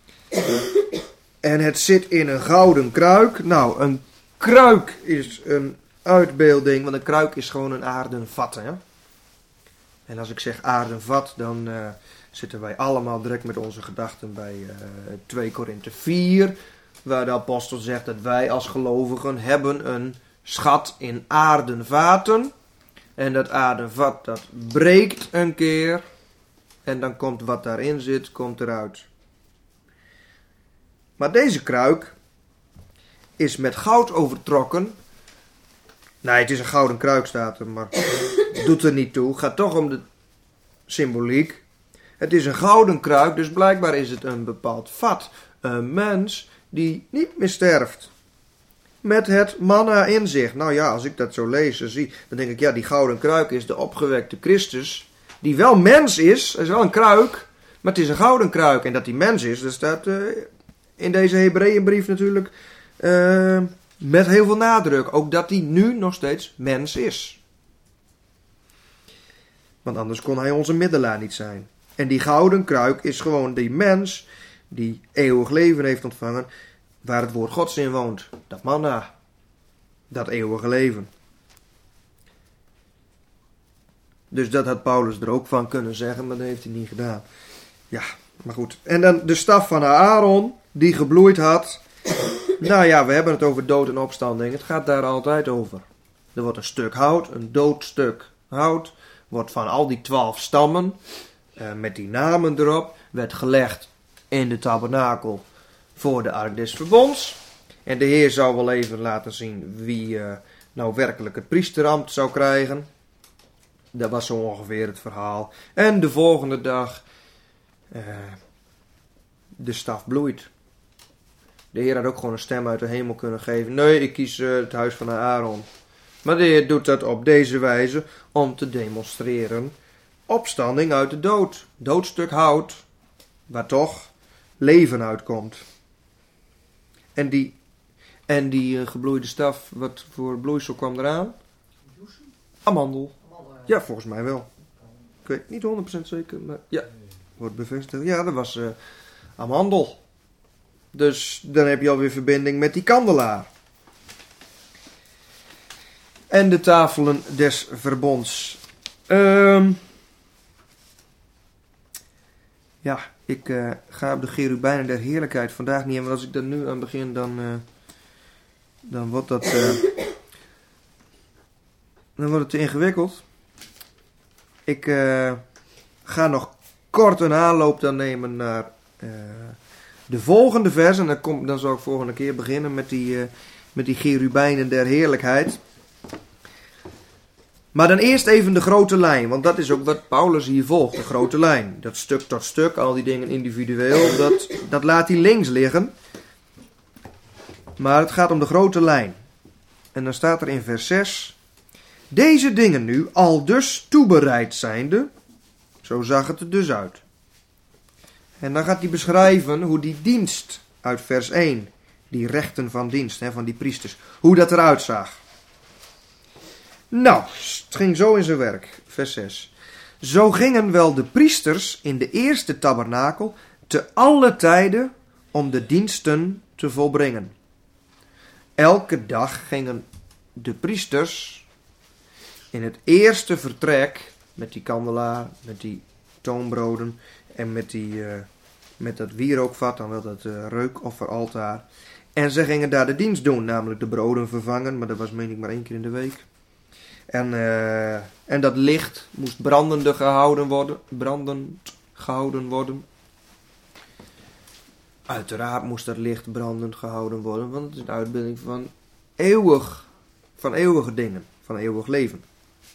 En het zit in een gouden kruik. Nou, een kruik is een uitbeelding, want een kruik is gewoon een aarden vat. Hè? En als ik zeg aarden vat, dan zitten wij allemaal direct met onze gedachten bij 2 Korinthe 4. Waar de apostel zegt dat wij als gelovigen hebben een schat in aarden vaten. En dat aardenvat, dat breekt een keer. En dan komt wat daarin zit, komt eruit. Maar deze kruik is met goud overtrokken. Nee, het is een gouden kruik, staat er, maar doet er niet toe. Het gaat toch om de symboliek. Het is een gouden kruik, dus blijkbaar is het een bepaald vat. Een mens die niet meer sterft. Met het manna in zich. Nou ja, als ik dat zo lees en zie, dan denk ik, ja, die gouden kruik is de opgewekte Christus. Die wel mens is, hij is wel een kruik, maar het is een gouden kruik. En dat die mens is, dat staat in deze Hebreeënbrief natuurlijk met heel veel nadruk. Ook dat hij nu nog steeds mens is. Want anders kon hij onze middelaar niet zijn. En die gouden kruik is gewoon die mens die eeuwig leven heeft ontvangen, waar het woord Gods in woont. Dat manna. Dat eeuwige leven. Dus dat had Paulus er ook van kunnen zeggen, maar dat heeft hij niet gedaan. Ja, maar goed. En dan de staf van Aaron, die gebloeid had. Nou ja, we hebben het over dood en opstanding. Het gaat daar altijd over. Er wordt een stuk hout, een dood stuk hout, wordt van al die 12 stammen, met die namen erop, werd gelegd in de tabernakel voor de ark des verbonds. En de Heer zou wel even laten zien wie nou werkelijk het priesterambt zou krijgen. Dat was zo ongeveer het verhaal. En de volgende dag, de staf bloeit. De Heer had ook gewoon een stem uit de hemel kunnen geven. Nee, ik kies het huis van Aaron. Maar de Heer doet dat op deze wijze om te demonstreren opstanding uit de dood. Doodstuk hout, waar toch leven uitkomt. En die gebloeide staf, wat voor bloeisel kwam eraan? Amandel. Ja, volgens mij wel. Ik weet niet 100% zeker, maar ja, wordt bevestigd. Ja, dat was amandel. Dus dan heb je alweer verbinding met die kandelaar. En de tafelen des verbonds. Ja, ik ga op de cherubijnen der heerlijkheid vandaag niet in. Want als ik daar nu aan begin, dan wordt dat dan wordt het te ingewikkeld. Ik ga nog kort een aanloop dan nemen naar de volgende vers. En dan zal ik volgende keer beginnen met die cherubijnen der heerlijkheid. Maar dan eerst even de grote lijn. Want dat is ook wat Paulus hier volgt. De grote lijn. Dat stuk tot stuk. Al die dingen individueel. Dat laat hij links liggen. Maar het gaat om de grote lijn. En dan staat er in vers 6. Deze dingen nu al dus toebereid zijnde. Zo zag het er dus uit. En dan gaat hij beschrijven hoe die dienst uit vers 1. Die rechten van dienst, van die priesters. Hoe dat eruit zag. Nou, het ging zo in zijn werk. Vers 6. Zo gingen wel de priesters in de eerste tabernakel te alle tijden om de diensten te volbrengen. Elke dag gingen de priesters in het eerste vertrek met die kandelaar, met die toonbroden en met dat wierookvat, dan wel dat reukofferaltaar. En ze gingen daar de dienst doen, namelijk de broden vervangen, maar dat was meen ik maar 1 keer in de week. En dat licht moest brandend gehouden worden. Uiteraard moest dat licht brandend gehouden worden, want het is een uitbeelding van eeuwige dingen, van eeuwig leven.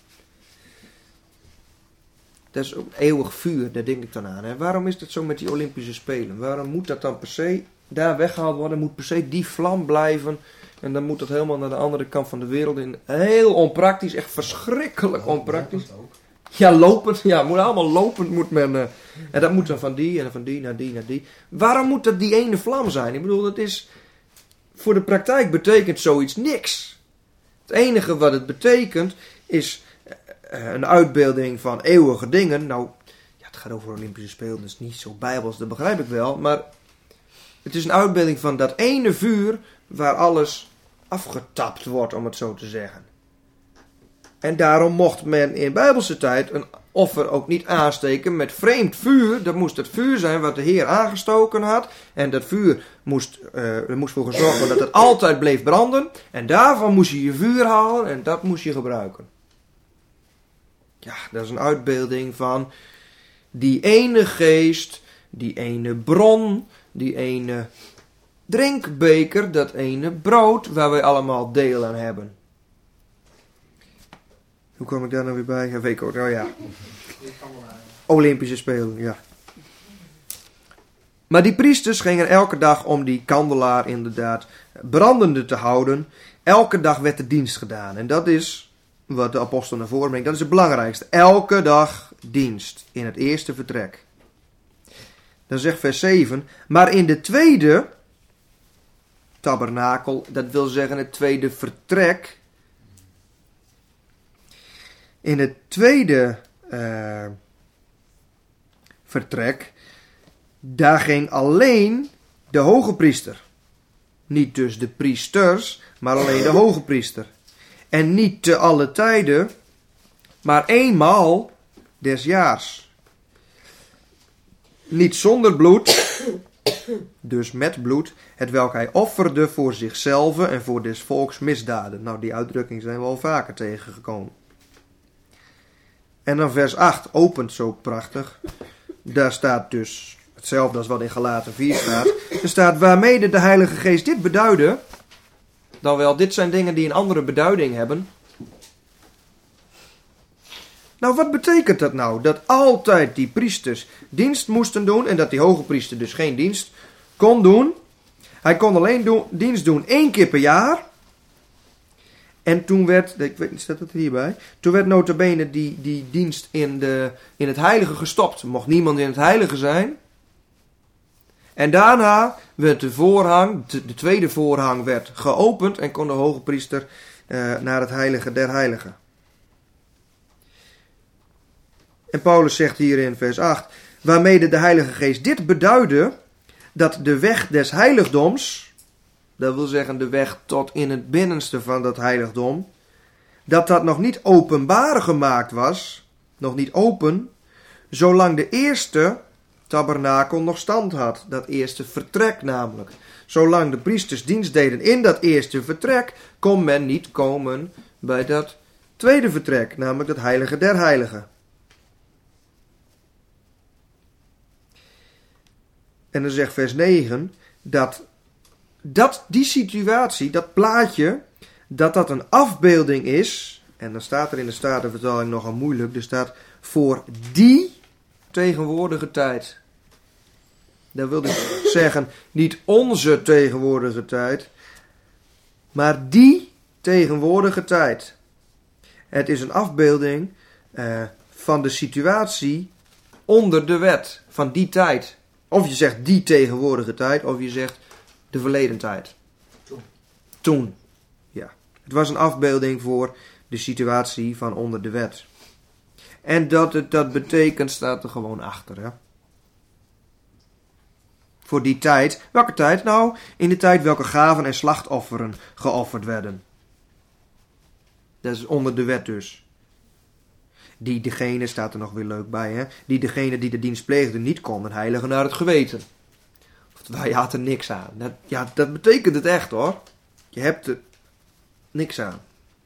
Dat is ook eeuwig vuur, daar denk ik dan aan. Hè? Waarom is het zo met die Olympische Spelen? Waarom moet dat dan per se daar weggehaald worden? Moet per se die vlam blijven? En dan moet dat helemaal naar de andere kant van de wereld in. Heel onpraktisch, echt verschrikkelijk onpraktisch. Ja, lopend. Ja, moet allemaal lopend moet men. En dat moet dan van die en van die naar die naar die. Waarom moet dat die ene vlam zijn? Ik bedoel, dat is. Voor de praktijk betekent zoiets niks. Het enige wat het betekent is een uitbeelding van eeuwige dingen. Nou, ja, het gaat over Olympische Spelen, dat is niet zo bijbels, dat begrijp ik wel. Maar het is een uitbeelding van dat ene vuur waar alles afgetapt wordt, om het zo te zeggen. En daarom mocht men in bijbelse tijd een offer ook niet aansteken met vreemd vuur. Dat moest het vuur zijn wat de Heer aangestoken had. En dat vuur moest voor gezorgd worden dat het altijd bleef branden. En daarvan moest je vuur halen en dat moest je gebruiken. Ja, dat is een uitbeelding van die ene geest, die ene bron, die ene drinkbeker, dat ene brood waar wij allemaal deel aan hebben. Hoe kwam ik daar nou weer bij? Ja, weet ik ook. Oh ja. Die kandelaar. Olympische Spelen, ja. Maar die priesters gingen elke dag om die kandelaar inderdaad brandende te houden. Elke dag werd de dienst gedaan. En dat is wat de apostel naar voren brengt. Dat is het belangrijkste. Elke dag dienst in het eerste vertrek. Dan zegt vers 7. Maar in de tweede tabernakel, dat wil zeggen het tweede vertrek. In het tweede vertrek, daar ging alleen de hoge priester. Niet dus de priesters, maar alleen de hoge priester. En niet te alle tijden, maar eenmaal des jaars. Niet zonder bloed, dus met bloed, hetwelk hij offerde voor zichzelf en voor des volks misdaden. Nou, die uitdrukking zijn we al vaker tegengekomen. En dan vers 8 opent zo prachtig. Daar staat dus hetzelfde als wat in Galaten 4 staat. Er staat, waarmede de Heilige Geest dit beduidde. Dan wel, dit zijn dingen die een andere beduiding hebben. Nou, wat betekent dat nou? Dat altijd die priesters dienst moesten doen en dat die hoge priester dus geen dienst kon doen. Hij kon alleen dienst doen 1 keer per jaar. En toen werd, ik weet niet, staat het hierbij? Toen werd nota bene die dienst in het heilige gestopt. Er mocht niemand in het heilige zijn. En daarna werd de voorhang, de tweede voorhang werd geopend en kon de hoge priester naar het heilige der heiligen. En Paulus zegt hier in vers 8, waarmede de Heilige Geest dit beduidde, dat de weg des heiligdoms, dat wil zeggen de weg tot in het binnenste van dat heiligdom, dat nog niet openbaar gemaakt was, nog niet open, zolang de eerste tabernakel nog stand had. Dat eerste vertrek namelijk. Zolang de priesters dienst deden in dat eerste vertrek, kon men niet komen bij dat tweede vertrek, namelijk het heilige der heiligen. En dan zegt vers 9 dat die situatie, dat plaatje, dat een afbeelding is. En dan staat er in de Statenvertaling nogal moeilijk. Er staat voor die tegenwoordige tijd. Dat wil dus zeggen, niet onze tegenwoordige tijd, maar die tegenwoordige tijd. Het is een afbeelding van de situatie onder de wet van die tijd. Of je zegt die tegenwoordige tijd, of je zegt de verleden tijd. Toen. Ja. Het was een afbeelding voor de situatie van onder de wet. En dat het dat betekent, staat er gewoon achter. Hè? Voor die tijd. Welke tijd nou? In de tijd welke gaven en slachtofferen geofferd werden. Dat is onder de wet dus. Die degene, staat er nog weer leuk bij, hè? Die degene die de dienst pleegde niet konden heiligen naar het geweten. Wij hadden niks aan. Dat betekent het echt hoor. Je hebt er niks aan.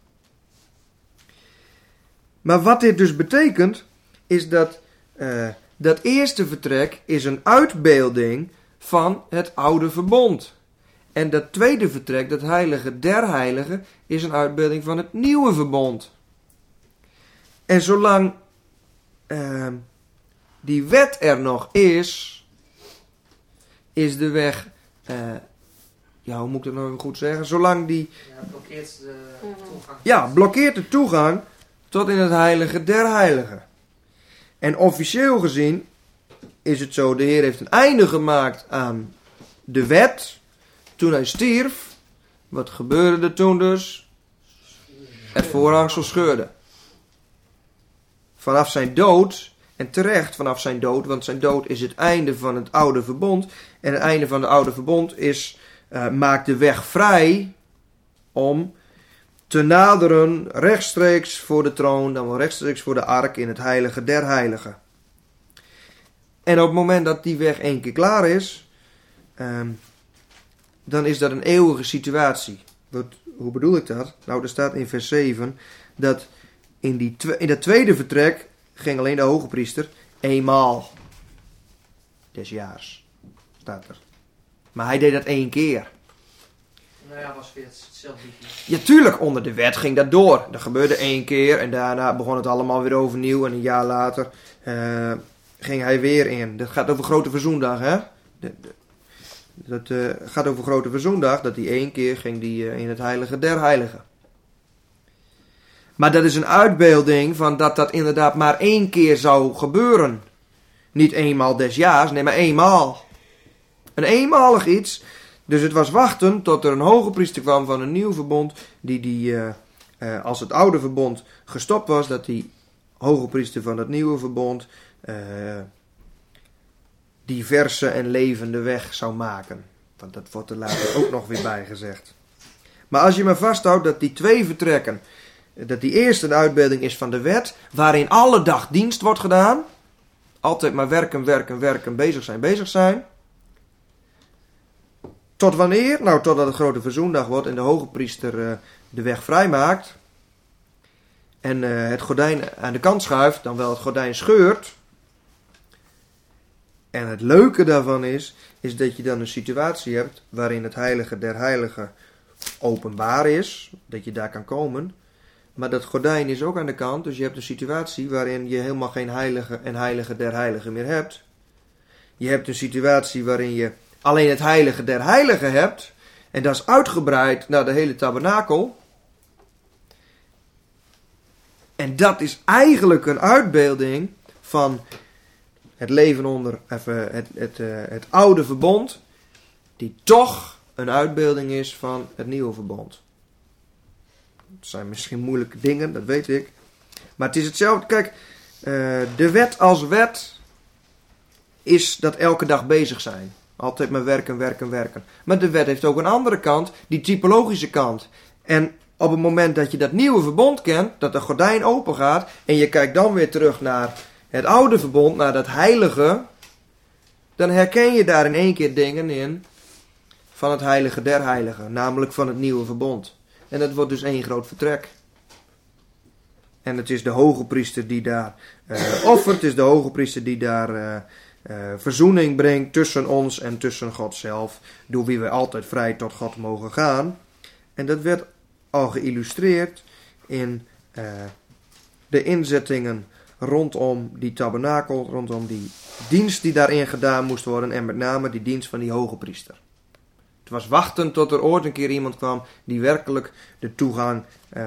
Maar wat dit dus betekent, is dat eerste vertrek is een uitbeelding van het oude verbond. En dat tweede vertrek, dat heilige der heiligen, is een uitbeelding van het nieuwe verbond. En zolang die wet er nog is de weg, hoe moet ik dat nou goed zeggen? Zolang die... Ja, blokkeert de toegang. Ja, blokkeert de toegang tot in het heilige der heiligen. En officieel gezien is het zo, de Heer heeft een einde gemaakt aan de wet toen hij stierf. Wat gebeurde er toen dus? Het voorhangsel scheurde. Vanaf zijn dood, en terecht vanaf zijn dood, want zijn dood is het einde van het oude verbond. En het einde van het oude verbond maakt de weg vrij om te naderen rechtstreeks voor de troon, dan wel rechtstreeks voor de ark in het heilige der heiligen. En op het moment dat die weg 1 keer klaar is, dan is dat een eeuwige situatie. Hoe bedoel ik dat? Nou, er staat in vers 7 dat in dat tweede vertrek ging alleen de hoge priester eenmaal des jaars. Staat er. Maar hij deed dat 1 keer. Nou ja, was weer hetzelfde liedje. Ja, tuurlijk, onder de wet ging dat door. Dat gebeurde 1 keer en daarna begon het allemaal weer overnieuw. En een jaar later ging hij weer in. Dat gaat over Grote Verzoendag, hè? Dat gaat over Grote Verzoendag, dat die 1 keer ging die in het heilige der heiligen. Maar dat is een uitbeelding van dat inderdaad maar 1 keer zou gebeuren. Niet eenmaal des jaars, nee, maar eenmaal. Een eenmalig iets. Dus het was wachten tot er een hoge priester kwam van een nieuw verbond, die als het oude verbond gestopt was, dat die hoge priester van het nieuwe verbond die verse en levende weg zou maken. Want dat wordt er later ook nog weer bij gezegd. Maar als je maar vasthoudt dat die 2 vertrekken, dat die eerste een uitbeelding is van de wet, waarin alle dag dienst wordt gedaan, altijd maar werken, bezig zijn. Tot wanneer? Nou, totdat het Grote Verzoendag wordt en de hoge priester de weg vrijmaakt. En het gordijn aan de kant schuift, dan wel het gordijn scheurt. En het leuke daarvan is dat je dan een situatie hebt waarin het heilige der heiligen openbaar is. Dat je daar kan komen. Maar dat gordijn is ook aan de kant. Dus je hebt een situatie waarin je helemaal geen heilige en heilige der heiligen meer hebt. Je hebt een situatie waarin je alleen het heilige der heiligen hebt. En dat is uitgebreid naar de hele tabernakel. En dat is eigenlijk een uitbeelding van het leven onder het oude verbond. Die toch een uitbeelding is van het nieuwe verbond. Het zijn misschien moeilijke dingen, dat weet ik. Maar het is hetzelfde. Kijk, de wet als wet is dat elke dag bezig zijn. Altijd maar werken. Maar de wet heeft ook een andere kant, die typologische kant. En op het moment dat je dat nieuwe verbond kent, dat de gordijn open gaat, en je kijkt dan weer terug naar het oude verbond, naar dat heilige, dan herken je daar in 1 keer dingen in van het heilige der heiligen, namelijk van het nieuwe verbond. En dat wordt dus 1 groot vertrek. En het is de hoge priester die daar offert, het is de hoge priester die daar verzoening brengt tussen ons en tussen God zelf, door wie wij altijd vrij tot God mogen gaan. En dat werd al geïllustreerd in de inzettingen rondom die tabernakel, rondom die dienst die daarin gedaan moest worden, en met name die dienst van die hoge priester. Het was wachten tot er ooit een keer iemand kwam die werkelijk de toegang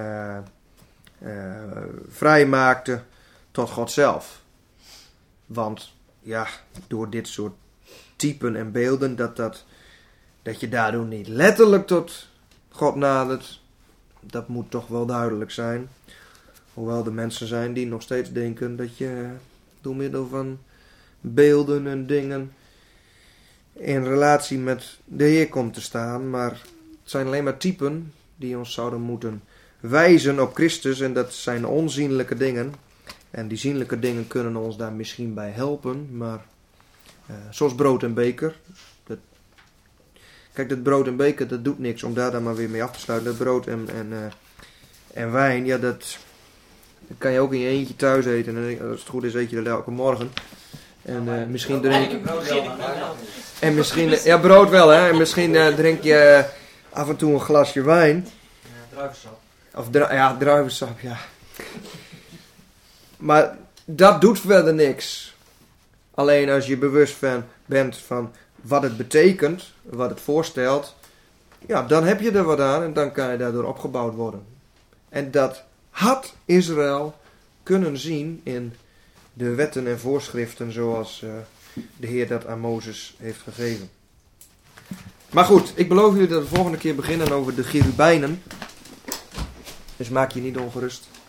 vrijmaakte tot God zelf. Want ja, door dit soort typen en beelden, dat je daardoor niet letterlijk tot God nadert, dat moet toch wel duidelijk zijn. Hoewel er mensen zijn die nog steeds denken dat je door middel van beelden en dingen in relatie met de Heer komt te staan. Maar het zijn alleen maar typen die ons zouden moeten wijzen op Christus. En dat zijn onzienlijke dingen. En die zienlijke dingen kunnen ons daar misschien bij helpen. Maar zoals brood en beker. Kijk, dat brood en beker, dat doet niks om daar dan maar weer mee af te sluiten. Dat brood en wijn, ja, dat kan je ook in je eentje thuis eten. En als het goed is, eet je dat elke morgen. En misschien drink je... En misschien... Ja, brood wel, hè. En misschien drink je af en toe een glasje wijn. Ja, druivensap. Of druivensap, ja. Maar dat doet verder niks. Alleen als je bewust bent van wat het betekent, wat het voorstelt, ja, dan heb je er wat aan en dan kan je daardoor opgebouwd worden. En dat had Israël kunnen zien in de wetten en voorschriften zoals de Heer dat aan Mozes heeft gegeven. Maar goed, ik beloof jullie dat we de volgende keer beginnen over de cherubijnen. Dus maak je niet ongerust.